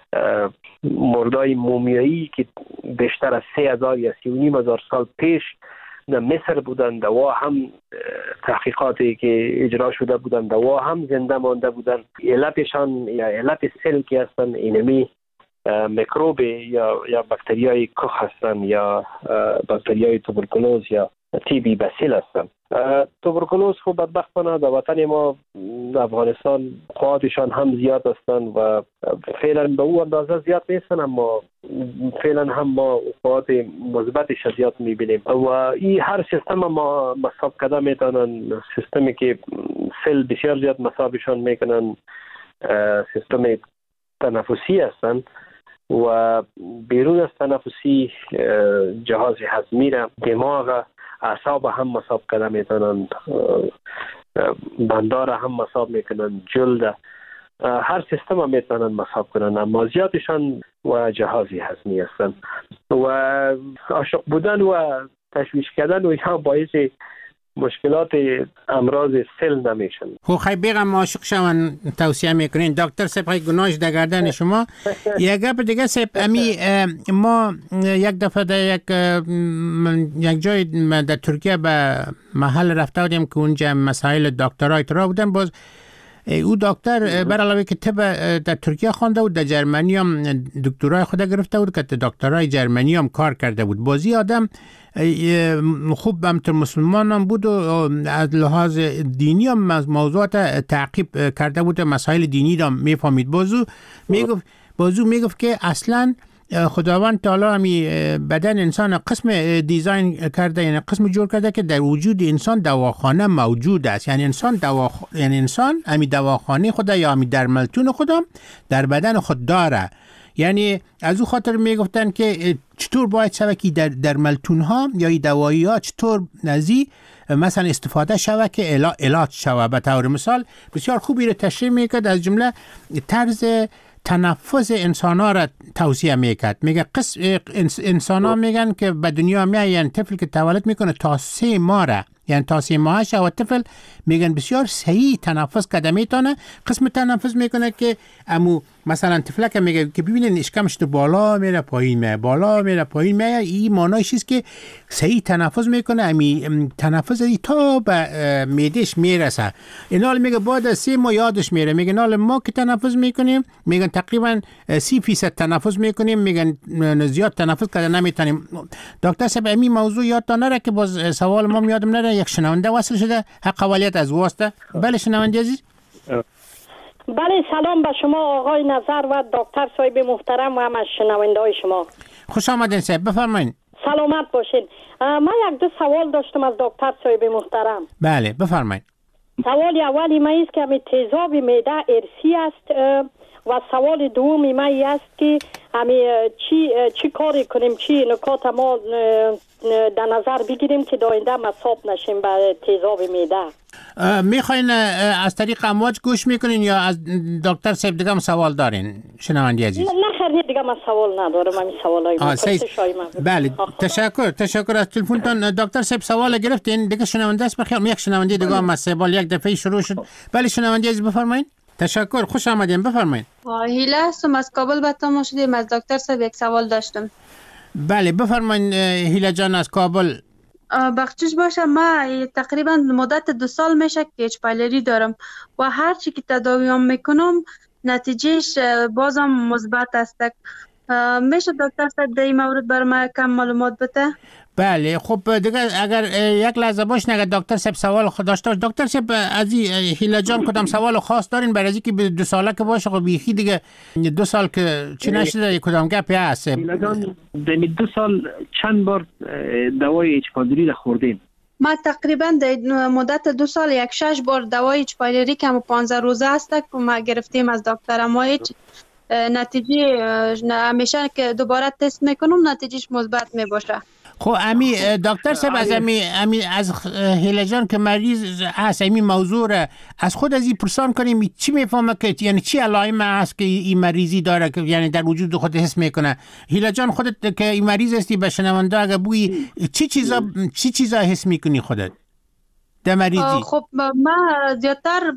مردای مومیایی که بیشتر از سه هزار یا سی و نیم هزار سال پیش در مصر بودن، دوا هم تحقیقاتی که اجرا شده بودن دوا هم زنده مانده بودن. علتشان یا علت سل که هستن اینمی میکروب یا یا باکتریای کخ هستن یا باکتریای توبرکلوز یا تی بی باسیل هستن. توبرکلوز خب بدبختانه در وطن ما در افغانستان قوادشان هم زیاد هستن و فعلا به او اندازه زیاد نیستن، اما فعلا هم ما قواد مثبتش زیاد میبینیم و این هر سیستم ما مصاب کرده میتونن. سیستمی که سل بسیار زیاد مصابشان میکنن سیستم تنفسی هستن و بیرون از تنفسی جهاز هضمی را، دماغ، اعصاب هم مصاب کرده میتونن، بندار هم مصاب میکنن، جلد، هر سیستم هم میتونن مصاب کنن، اما زیادشان و جهاز هضمی هستن و عاشق بودن و تشویش کردن و اینها باعث مشکلات امراض سل نمیشن. خب خیلی بیغم عاشق شون توصیه میکنین. دکتر صاحب گناهش در گردن شما. یک گپ دیگه صاحب، امی ما یک دفعه در یک یک جای در ترکیه به محل رفته بودیم که اونجا مسائل دکترای ترا بودن. باز او دکتر بر علاوه که طب در ترکیه خوانده بود، در جرمنی هم دکترای خود گرفته بود که دکترای جرمنی هم کار کرده بود. بازی آدم خوب همتر مسلمان هم بود و از لحاظ دینی هم موضوعات تعقیب کرده بود، مسائل دینی را میفهمید. بازو میگفت بازو میگفت که اصلا خداوند تعالی همی بدن انسان قسم دیزاین کرده، یعنی قسم جور کرده که در وجود انسان دواخانه موجود است. یعنی انسان دوا یعنی انسان همی دواخانه خدا یا همی درملتون خدا در بدن خود داره. یعنی از او خاطر میگفتن که چطور باید شود که در درملتون ها یا دوایی ها چطور نزی مثلا استفاده شود که علاج شود. به طور مثال بسیار خوبی رو تشریح میکرد، از جمله طرز تنفس انسان ها را توصیه میکرد. میگه قسم انسان ها میگن که به دنیا میاین طفل که تولد میکنه تا سه ماه را، یعنی تا سه ماهش و طفل میگن بسیار صحیح تنفس کرده میتونه. قسم تنفس میکنه که امو مثلا طفلک میگه که ببینین اشکمش تو بالا میره پایین میره، بالا میره پایین میره، این معنیش است که صحیح تنفس میکنه. امی تنفس ای تا به معدهش میرسه. اینال میگه بعد از سه ماه یادش میره. میگه نال ما که تنفس میکنیم میگن تقریبا سی فیصد تنفس میکنیم، میگن زیاد تنفس کرده نمیتونیم. دکتر صاحب امی موضوع یادتان نره که باز سوال ما یادم نره. یک شنونده وصل شده، حق قوالیت از واسطه. بله شنونده عزیز. بله سلام به شما آقای نظر و دکتر صاحب محترم و هم از شنونده های شما. خوش آمدین صاحب، بفرمایید. سلامت باشین. من یک دو سوال داشتم از دکتر صاحب محترم. بله بفرمایید. سوال اولی من است که می تیزاب معده ارسی است و سوال دومی من است که همی چی چی کاری کنیم، چی نکات ما در نظر بگیریم که داینده مصاب نشیم به تیزاب معده. میخواین از طریق امواج گوش میکنین یا از دکتر صاحب دیگه هم سوال دارین شنوندی عزیز؟ نه خیر دیگه من سوال ندارم، همین سوالای من. بله تشکر تشکر از تلفنتون دکتر صاحب. سوال گرفتین دیگه شنونده است بخیر. یک شنونده دیگه هم از سوال یک دفعه شروع شد. بله شنونده عزیز بفرمایید. تشکر، خوش آمدین، بفرمایید. هیله هستم از کابل به تماس شدیم. از دکتر صاحب یک سوال داشتم. بله بفرمایید هیله جان از کابل. بخشش باشه ما تقریبا مدت دو سال میشه که اچ پایلری دارم و هر چی که تداویم میکنم نتیجهش بازم مثبت است. میشه دکتر صاحب در این مورد برای ما کم معلومات بده؟ بله خب دیگه اگر یک لحظه باش نگه دکتر صاحب سوال خود داشته باش. دکتر صاحب از هیله جان کدام سوال خاص دارین برای اینکه دو ساله که باشه خب بیخی دیگه دو سال که چی نشده کدام گپی هست؟ هیله جان در دو سال چند بار دوای اچ پایلری را خوردین؟ ما تقریبا در مدت دو سال یک شش بار دوای اچ پایلری که هم پانزده روزه است که ما گرفتیم از دکتر. ما هیچ نتیجه همیشه که دوباره تست میکنم نتیجهش مثبت میباشه. خب امی دکتر صاحب از امی امی از هیله جان که مریض هست امی موضوع را از خود از این پرسان کنیم چی میفهمه که یعنی چی علائم هست که این مریضی داره که یعنی در وجود خود حس میکنه. هیله جان خودت که این مریض هستی به شنونده اگه بوی چی چیزا چی چیزا حس میکنی خودت در مریضی؟ خب ما زیادتر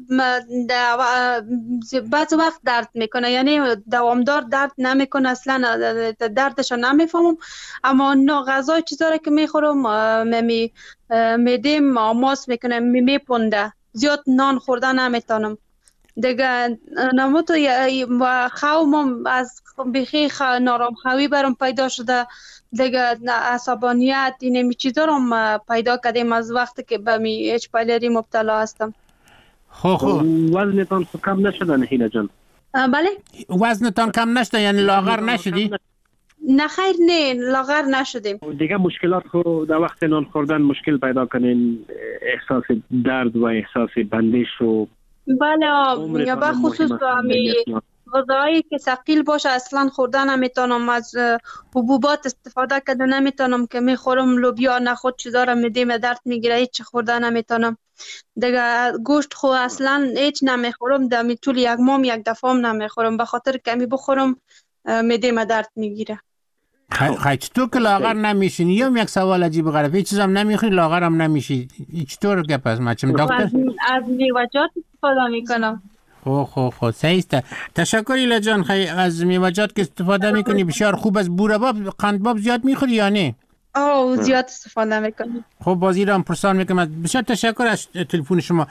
بعض وقت درد میکنه، یعنی دوامدار درد نمیکنه اصلا، دردش نمیفهمم. اما نوع غذای چیزا که میخورم می میدیم آماس میکنه میپونده، زیاد نان خوردن نمیتونم دیگه. نموتو و خوام از بخی نارام خوی برام پیدا شده دیگه، عصبانیت اینمی چیزا رو پیدا کردیم از وقتی که به می اچ پایلری مبتلا هستم. خب خب وزنتان کم نشده هیله جان؟ بله وزنتان کم نشده یعنی لاغر نشدی؟ نه خیر نه لاغر نشدیم. دیگه مشکلات خو در وقت نان خوردن مشکل پیدا کنین، احساس درد و احساس بندش و بله یا به خصوص همی غذایی که ثقیل باشه اصلا خوردن نمیتونم، از حبوبات استفاده کرده نمیتونم که میخورم لوبیا نخود چیزا رو میدیم درد میگیره، هیچ خوردن نمیتونم دیگه. گوشت خو اصلا هیچ نمیخورم، در طول یک ماه یک دفعه هم نمیخورم به خاطر کمی بخورم میدیم درد میگیره. خیلی چطور که لاغر نمیشین؟ یا یک سوال عجیب غریب، هیچ چیز هم نمیخوری لاغر هم نمیشی، چطور گپ است مچم دکتر؟ از میوه‌جات استفاده میکنم. خب خب خب صحیحه. تشکر هیله جان. خیلی از میوه‌جات که استفاده میکنی بسیار خوب است. بورباب قندباب زیاد میخوری یا نه؟ آه زیاد استفاده میکنم. خب بازی را هم پرسان میکنم. بسیار تشکر از تلفن شما.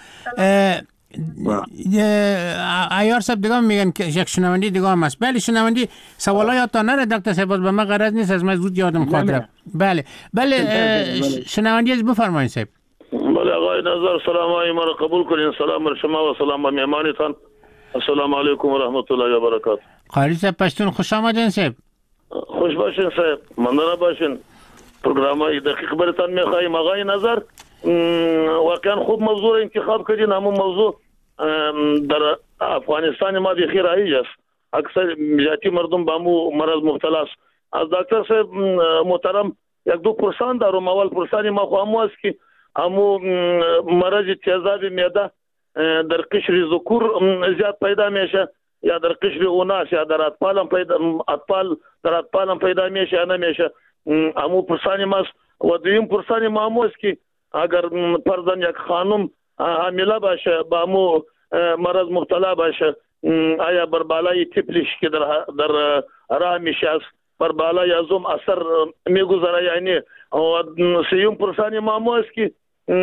ایار صاحب دیگه میگن که یک شنوندی دیگه هم هست. بله شنوندی سوالا یادتان نره دکتر صاحب، به من غرض نیست از من زود یادم خاطره. بله بله شنوندی از بفرمایید صاحب. بله آقای نظر سلام های ما را قبول کنین. سلام بر شما و سلام به میهمانتان. السلام علیکم و رحمت الله و برکاته. قاری صاحب پشتون خوش آمدین صاحب. خوش باشین صاحب، مندانه باشین. پروگرام های دقیق برتان میخواهیم آقای نظر. واقعا خوب موضوع انتخاب کردین. همون موضوع در افغانستان ما بخیر رایج است. اکثر زیاتی مردم به مو مرض مبتلا است. از دکتر صاحب محترم یک دو پرسان دارم. اول پرسان ما خو همو است که همو مرض تیزاب معده در قشر ذکور زیاد پیدا میشه یا در قشر اوناس یا در اطفال هم پیدا اطفال در اطفال هم پیدا میشه یا نمیشه. همو پرسان ما است. و دویم پرسان ما همو است که اگر فرضاً یک خانم حامله باشه با همو مرض مبتلا باشه آیا بر بالای طفلش که در در رحمش است بر بالای ازم اثر میگذاره یعنی. و سیوم پرسان ما همو است که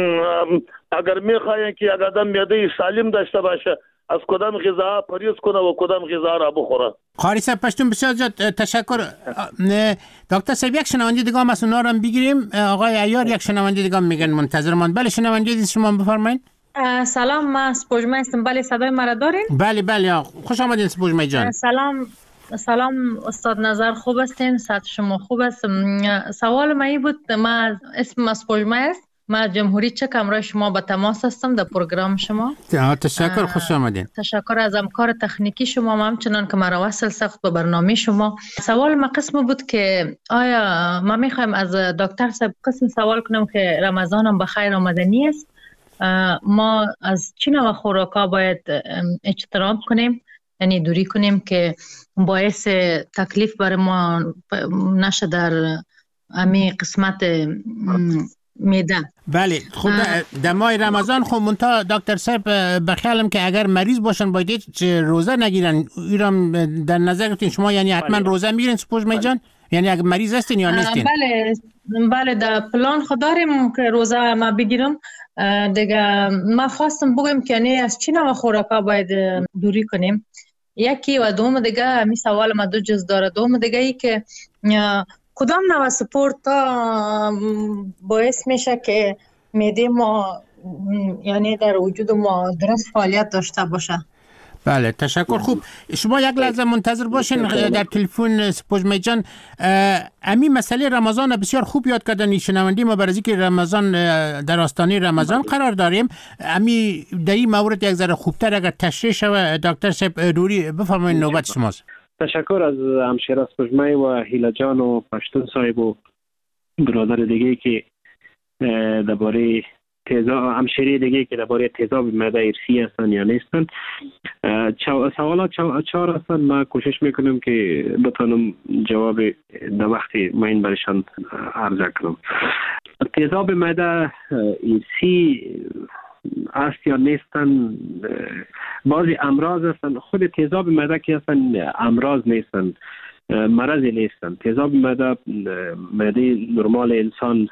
اگر میخواین که یک آدم معده سالم داشته باشه از کدام غذا پرهیز کنه و کدام غذا را بخوره. قاری صاحب پشتون بسیار زیاد تشکر. دکتر صاحب یک شنونده دیگه هم از اونا رو بگیریم. آقای عیار یک شنونده دیگه میگن منتظرمان. بله شنونده دیگه شما بفرمایید. سلام، من سپوږمۍ هستم. بله صدای مرا دارین؟ بله بله خوش آمدین سپوږمۍ جان. سلام سلام استاد نظر، خوب هستین؟ صحت شما خوب است؟ سوال من این بود، من اسم سپوږمۍ است، من جمهوری چک همراه شما به تماس هستم در پروگرام شما. تشکر، خوش آمدین. تشکر از همکار تکنیکی شما، همچنان که مرا وصل ساخت به برنامه شما. سوال ما قسم بود که آیا ما میخوایم از دکتر صاحب قسم سوال کنم که رمضان هم بخیر آمدنی است، ما از چه نوع خوراکا باید اجتناب کنیم، یعنی دوری کنیم که باعث تکلیف برای ما نشه در امی قسمت میده. بله خب در ماه رمضان خب منتها دکتر صاحب بخیالم که اگر مریض باشن باید روزه نگیرن، ایرام در نظر گرفتین شما، یعنی حتما روزه میگیرین سپوږمۍ جان؟ یعنی اگر مریض هستین یا نیستین؟ بله بله در پلان خود داریم که روزه ما بگیرم. دیگه ما خواستم بگم که یعنی از چی نوع خوراکا باید دوری کنیم، یکی و دوم دیگه می سوال ما دو جز داره. دوم دیگه ای که کدام نوع سپورت باعث میشه که معده ما یعنی در وجود ما درست فعالیت داشته باشه. بله تشکر. خوب شما یک لحظه منتظر باشین در تلفن سپوږمۍ جان. امی مسئله رمضان بسیار خوب یاد کردن شنونده ما، برای که رمضان در آستانه رمضان قرار داریم. امی در این مورد یک ذره خوبتر اگر تشریح شود دکتر صاحب روری بفرمایید، نوبت شماست. تشکر از همشیره سپوږمۍ و هیله جان و پشتون صاحب و برادر دیگه که درباره تیزاب همشیره دیگه که درباره تیزاب معده ارثی هستن یا نیستن سوالات چهار هستن. من کوشش میکنم که بتونم جواب در وقتی ما این برشان عرضه کنم. تیزاب معده ارثی است یا نیستن؟ بعضی امراض هستن. خود تیزاب معده که هستن امراض نیستن، مرض نیستن. تیزاب معده معده نرمال انسان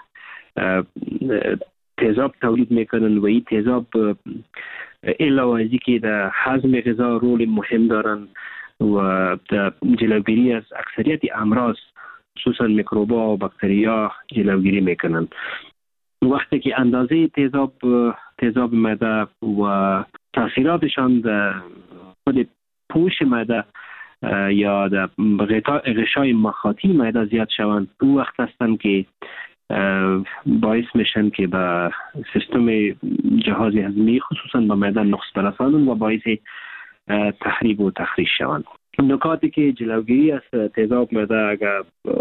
تیزاب تولید میکنن و این تیزاب علاوه از اینکه در هضم غذا رول مهم دارن و در جلوگیری از اکثریت امراض خصوصا میکروبا و باکتریا جلوگیری میکنن. وقتی که اندازه تیزاب تیزاب معده و تاثیراتشان در خود پوش معده یا در غشای مخاطی معده زیاد شوند، او وقت هستند که باعث میشن که به سیستم جهاز هضمی خصوصا به معده نقص برسانند و باعث تخریب و تخریش شوند. نکاتی که جلوگیری از تیزاب معده، اگر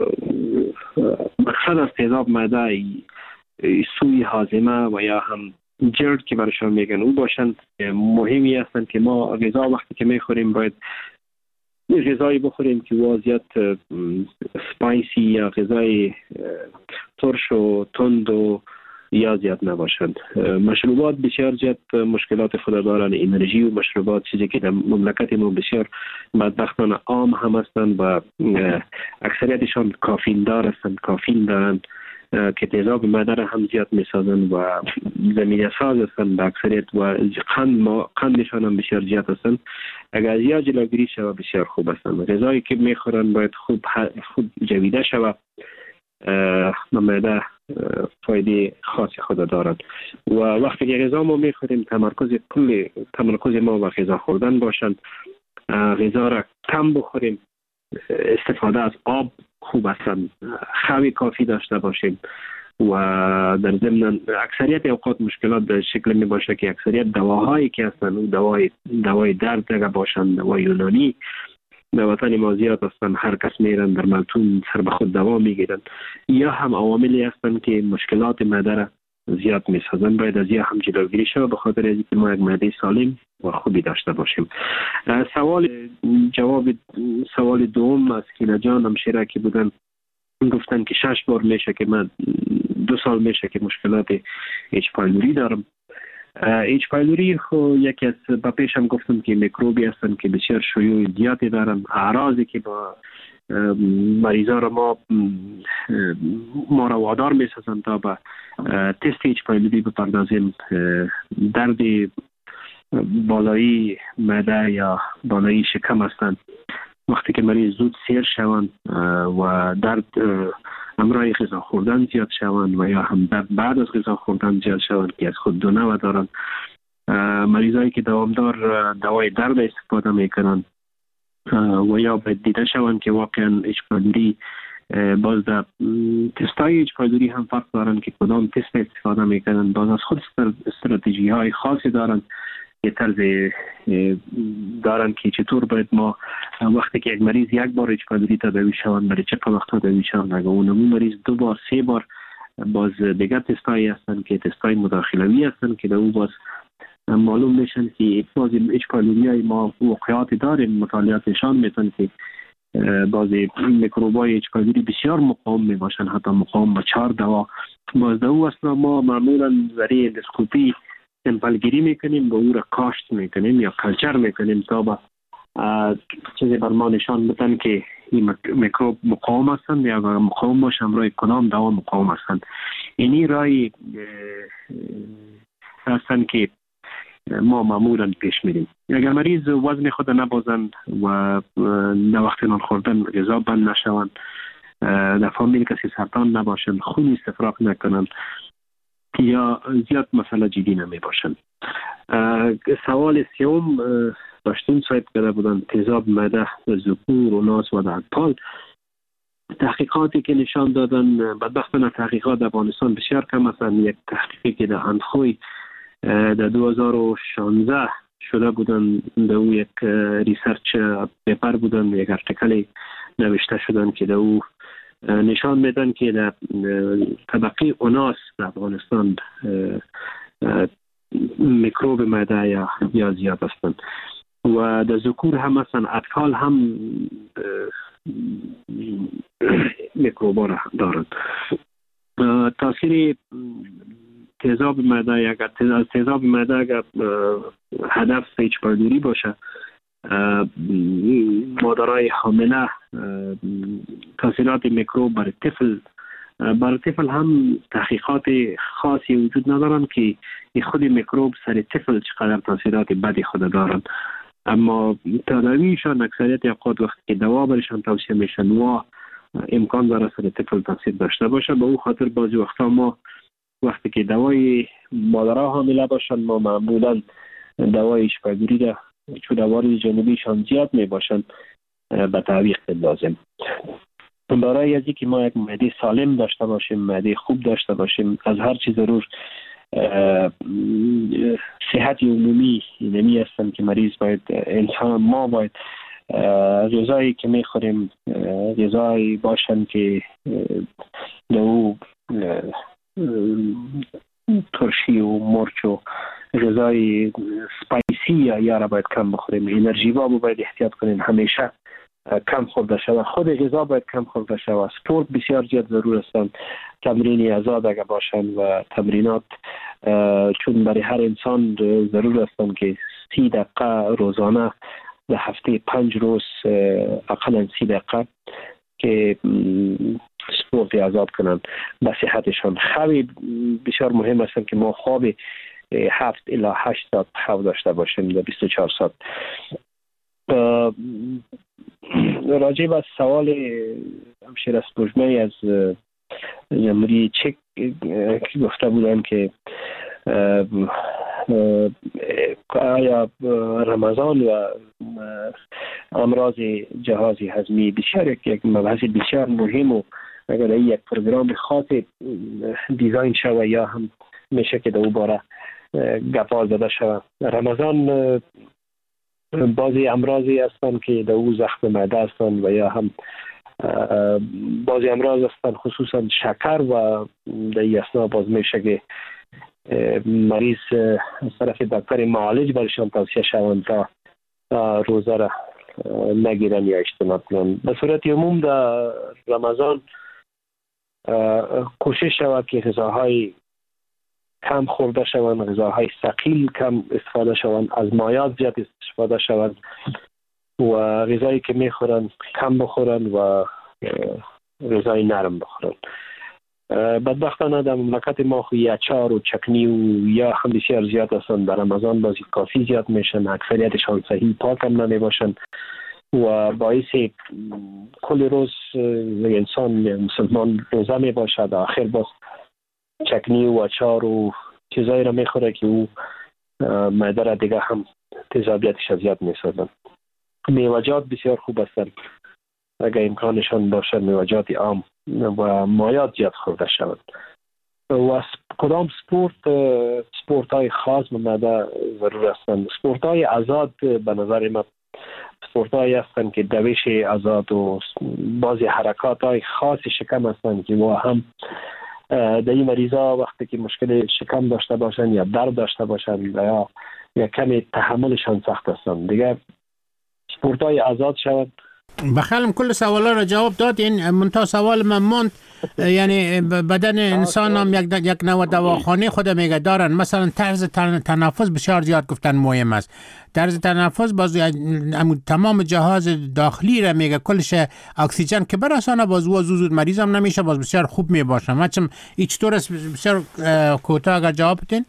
مقصد از تیزاب معده سوی هاضمه و یا هم جرد که برشان میگن او باشند، مهمی هستند که ما غذا وقتی که میخوریم باید غذایی بخوریم که واضحیت سپایسی یا غذای ترش و تند و یا زیاد نباشند. مشروبات بسیار زیاد مشکلات خود دارند. انرژی و مشروبات چیزی که در مملکت ما بسیار بدبختانه عام هم هستند و اکثریتشان کافین دار هستند، کافین دارند که تیزاب معده را هم زیاد میسازند و زمینه ساز هستند به اکثریت و قند ما قندشان هم بسیار زیاد هستند. اگر از یا جلوگیری شود بسیار خوب هستند. غذایی که میخورن باید خوب خوب جویده شود و معده فایده خاصی خود دارد و وقتی که غذا ما میخوریم تمرکز کل تمرکز ما و غذا خوردن باشند. غذا را کم بخوریم، استفاده از آب خوب هستند، خواب کافی داشته باشیم و در ضمن اکثریت اوقات مشکلات به شکل می باشه که اکثریت دواهایی که هستند، دوای دوای درد اگر باشند، دوای یونانی در وطن ما زیاد هستن، هر کس میرن در ملتون سر به خود دوا میگیرن، یا هم عواملی هستن که مشکلات معده را زیاد میسازن. باید از یا هم جلوگیری شود به خاطر اینکه ما یک معده سالم و خوبی داشته باشیم. سوال جواب سوال دوم از کینا جان همشیره که بودن، گفتن که شش بار میشه که من دو سال میشه که مشکلات ایچ پایلوری دارم. ایچ پایلوری خو یکی از با پیشم گفتم که میکروبی هستن که بسیار شیوع زیادی دارن. اعراضی که با مریضا را ما ما را وادار میسازن تا به تست ایچ پایلوری بپردازیم. درد بالایی معده یا بالایی شکم هستند. وقتی که مریض زود سیر شوند و درد همراه غذا خوردن زیاد شوند و یا هم درد بعد از غذا خوردن زیاد شوند که از خود دونه دارن. مریضایی که دوامدار دوای درد استفاده میکنن و یا باید دیده شوند که واقعا ایچ پایلوری باز در تستای ایچ پایلوری هم فرق دارن که کدام تست استفاده میکنن. باز از خود استراتژی های خاصی دارن، یه طرز دارن که چطور باید ما وقتی که یک مریض یک بار ایچ پایلوری تداوی شوند برای چه وقت تداوی شوند، اگر اون مریض دو بار سه بار باز دیگر تستایی هستن که تستای مداخلوی هستن که در او باز معلوم میشن که باز ایچ پایلوری های ما واقعیات داریم. مطالعات نشان میدن که بعضی میکروبای ایچ پایلوری بسیار مقاوم می باشن، حتی مقاوم با چهار دوا. باز در او اصلا ما معمولا ذریعه اندوسکوپی سمپل گیری میکنیم، با او را کاشت میکنیم یا کلچر میکنیم تا با چیزی بر ما نشان بدن که این میکروب مقاوم هستند یا اگر مقاوم باشن رای کدام دوا مقاوم هستند. اینی رای هستند که ما معمولا پیش میریم. اگر مریض وزن خود نبازند و در وقت نان خوردن غذا بند نشوند، در فامیل کسی سرطان نباشند، خون استفراغ نکنند یا زیاد مسئله جدی نمی باشند. سوال سیوم داشتیم سایت کرده بودن تیزاب معده و ذکور و ناس و اطفال. تحقیقاتی که نشان دادن بدبختانه تحقیقات در افغانستان بسیار کم هستند. یک تحقیقی که در اندخوی در دو هزار و شانزده شده بودن، در او یک ریسرچ پیپر بودن، یک ارتیکلی نوشته شدن که در او نشان میدن که در طبقه اوناس در افغانستان میکروب معده یا یا زیاد هستند و در ذکور هم هستند. اطفال هم میکروبا را دارند. تاثیر تیزاب معده، اگر تیزاب معده اگر هدف ایچ پایلوری باشه، مادرای حامله تاثیرات میکروب بر طفل بر طفل هم تحقیقات خاصی وجود ندارن که خود میکروب سر طفل چقدر تاثیرات بدی خود دارن، اما تداویشان اکثریت اوقات وقتی که دوا برشان توصیه میشن و امکان داره سر طفل تاثیر داشته باشه. به او خاطر بعضی وقتا ما وقتی که دوای مادرها حامله باشن ما معمولا دوای ایچ پایلوری را چون دوای جانبیشان زیاد می باشن به تعویق لازم. برای از اینکه ما یک معده سالم داشته باشیم، معده خوب داشته باشیم، از هر چیز ضرور صحت عمومی نمی هستن که مریض باید انسان ما باید غذایی که میخوریم غذایی باشن که دو ترشی و مرچ و غذای سپایسی یا را باید کم بخوریم. انرژی با باید احتیاط کنیم، همیشه کم خورده شود. خود غذا باید کم خورده شود. سپورت بسیار زیاد ضرور هستند. تمرینی آزاد اگر باشند و تمرینات چون برای هر انسان ضرور هستند که سی دقیقه روزانه در هفته پنج روز اقلا سی دقیقه که سپورت آزاد کنند به صحتشان. خواب بسیار مهم است که ما خواب هفت الی هشت ساعت خواب داشته باشیم در بیست و چهار ساعت. راجع به سوال همشیر اسپوجمه از جمهوری چک گفته بودن که آیا رمضان و امراض جهاز هضمی بسیار یک مبحث بسیار مهم و اگر یک پروگرام خاص دیزاین شود یا هم میشه که در او باره گپا زده شود. رمضان بعضی امراضی هستند که در او زخم معده هستند و یا هم بعضی امراض هستند خصوصا شکر و در این اثنا باز میشه که مریض از طرف دکتر معالج برشان توصیه شوند تا روزه را نگیرن یا اجتناب کنند. به صورت عموم در رمضان کوشش شود که غذاهای کم خورده شوند، غذاهای ثقیل کم استفاده شوند، از مایعات زیاد استفاده شوند و غذایی که میخورن کم بخورن و غذای نرم بخورن. بدبختانه در مملکت ما خوی اچار و چکنی و یا هم بسیار زیاد هستند. در رمضان بازی کافی زیاد میشن، اکثریتشان صحیح پاک هم نمی باشن و باعث کل روز انسان مسلمان روزه می باشد، آخر باز چکنی و اچار و چیزایی را میخوره که او معده را دیگه هم تیزابیتش زیاد میسازن. میوجات بسیار خوب هستند اگر امکانشان باشد، میوجات عام و مایعات زیاد خورده شود. و کدام سپورت سپورت های خاص به معده ضرور هستند. سپورت های آزاد به نظر ما سپورت های هستند که دوش آزاد و بعضی حرکات های خاص شکم هستند که و هم در این مریضا وقتی که مشکل شکم داشته باشند یا درد داشته باشند یا یا کمی تحملشان سخت هستند دیگه سپورت های آزاد شود. بخیالم کل سوالا را جواب داد. این منتها سوال من موند، یعنی بدن انسان هم یک, یک نوع دواخانه خود میگه دارن. مثلا طرز تنفس بسیار زیاد گفتن مهم است. طرز تنفس باز تمام جهاز داخلی را میگه کلش اکسیژن که برسانه باز و زود مریض هم نمیشه، باز بسیار خوب میباشه. مثلا هیچ طور است بسیار کوتاه اگر جواب بدین.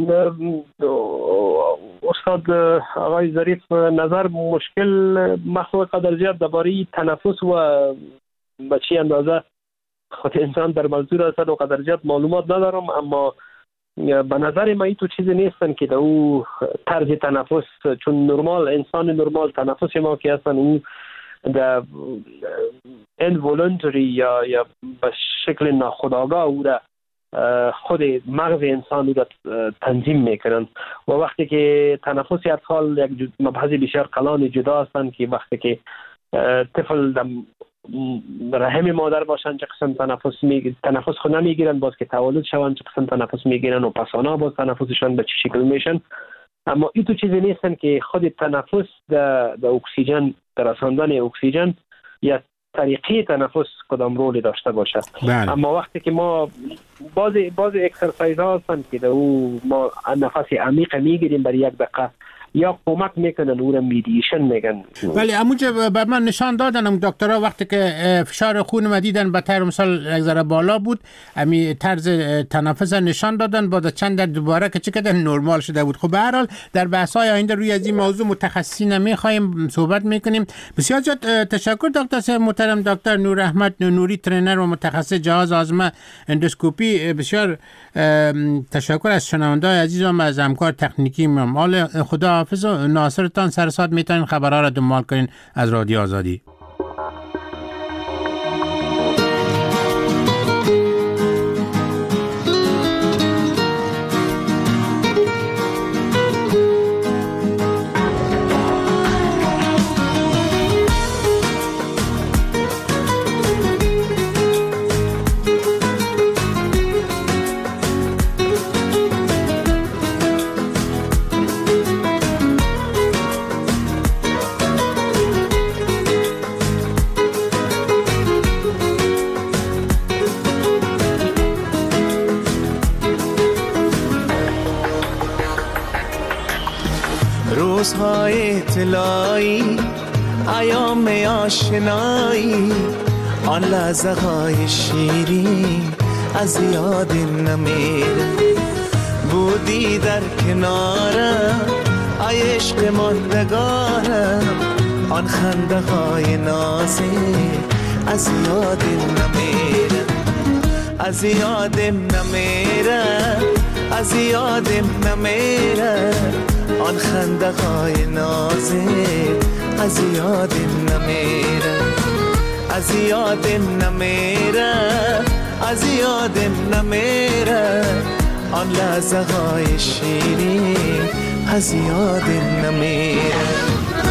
استاد آقای ظریف نظر مشکل مخصوص قدر زیاد درباره تنفس و به چی اندازه خود انسان در موضوع هست و قدر زیاد معلومات ندارم، اما به نظر من تو چیزی نیستن که در او طرز تنفس، چون نرمال انسان نرمال تنفس ما که هستن اون در involuntary یا یا به شکل ناخودآگاه او را خود مغز انسان را تنظیم میکنن و وقتی که تنفس اطفال یک مبحث بسیار کلان جدا هستند که وقتی که طفل در رحم مادر باشن چه قسم تنفس می تنفس خود نمیگیرن، باز که تولد شوند چه قسم تنفس میگیرن و پسانا باز تنفسشان به چه شکل میشن. اما این تو چیزی نیستن که خود تنفس در اکسیژن، در رساندن اکسیژن یا طریقه تنفس کدام رولی داشته باشه. بله. اما وقتی که ما بعضی بعضی اکسرسایز ها هستند که در او ما نفس عمیق میگیریم برای یک دقیقه یا کمک میکنن او را میدیشن میگن. ولی اموجه بر من نشان دادن دکترها وقتی که فشار خون ما دیدن به طور مثال یک ذره بالا بود، امی طرز تنفس نشان دادن، بعد چند در دوباره که چه کردن نرمال شده بود. خب به هر حال در بحث‌های آینده روی از این موضوع متخصصین می‌خوایم صحبت میکنیم. بسیار زیاد تشکر دکتر صاحب محترم، دکتر نور احمد نوری، ترینر و متخصص جهاز آزمه اندوسکوپی. بسیار تشکر از شنونده‌های عزیزم، از همکار تکنیکی مال خدا حافظ و ناصرتان. سر ساعت میتونین خبرها را دنبال کنین از رادیو آزادی. روزهای طلایی، ایام آشنایی، آن لحظه های شیرین از یاد نمیره. بودی در کنارم ای عشق ماندگارم، آن خنده های نازک از یاد نمیره، از یادم نمیره، از یادم نمیره. آن خنده های نازک از یادم نمیره، از یادم نمیره، از یادم نمیره. آن لحظه های شیرین از یاد نمیره.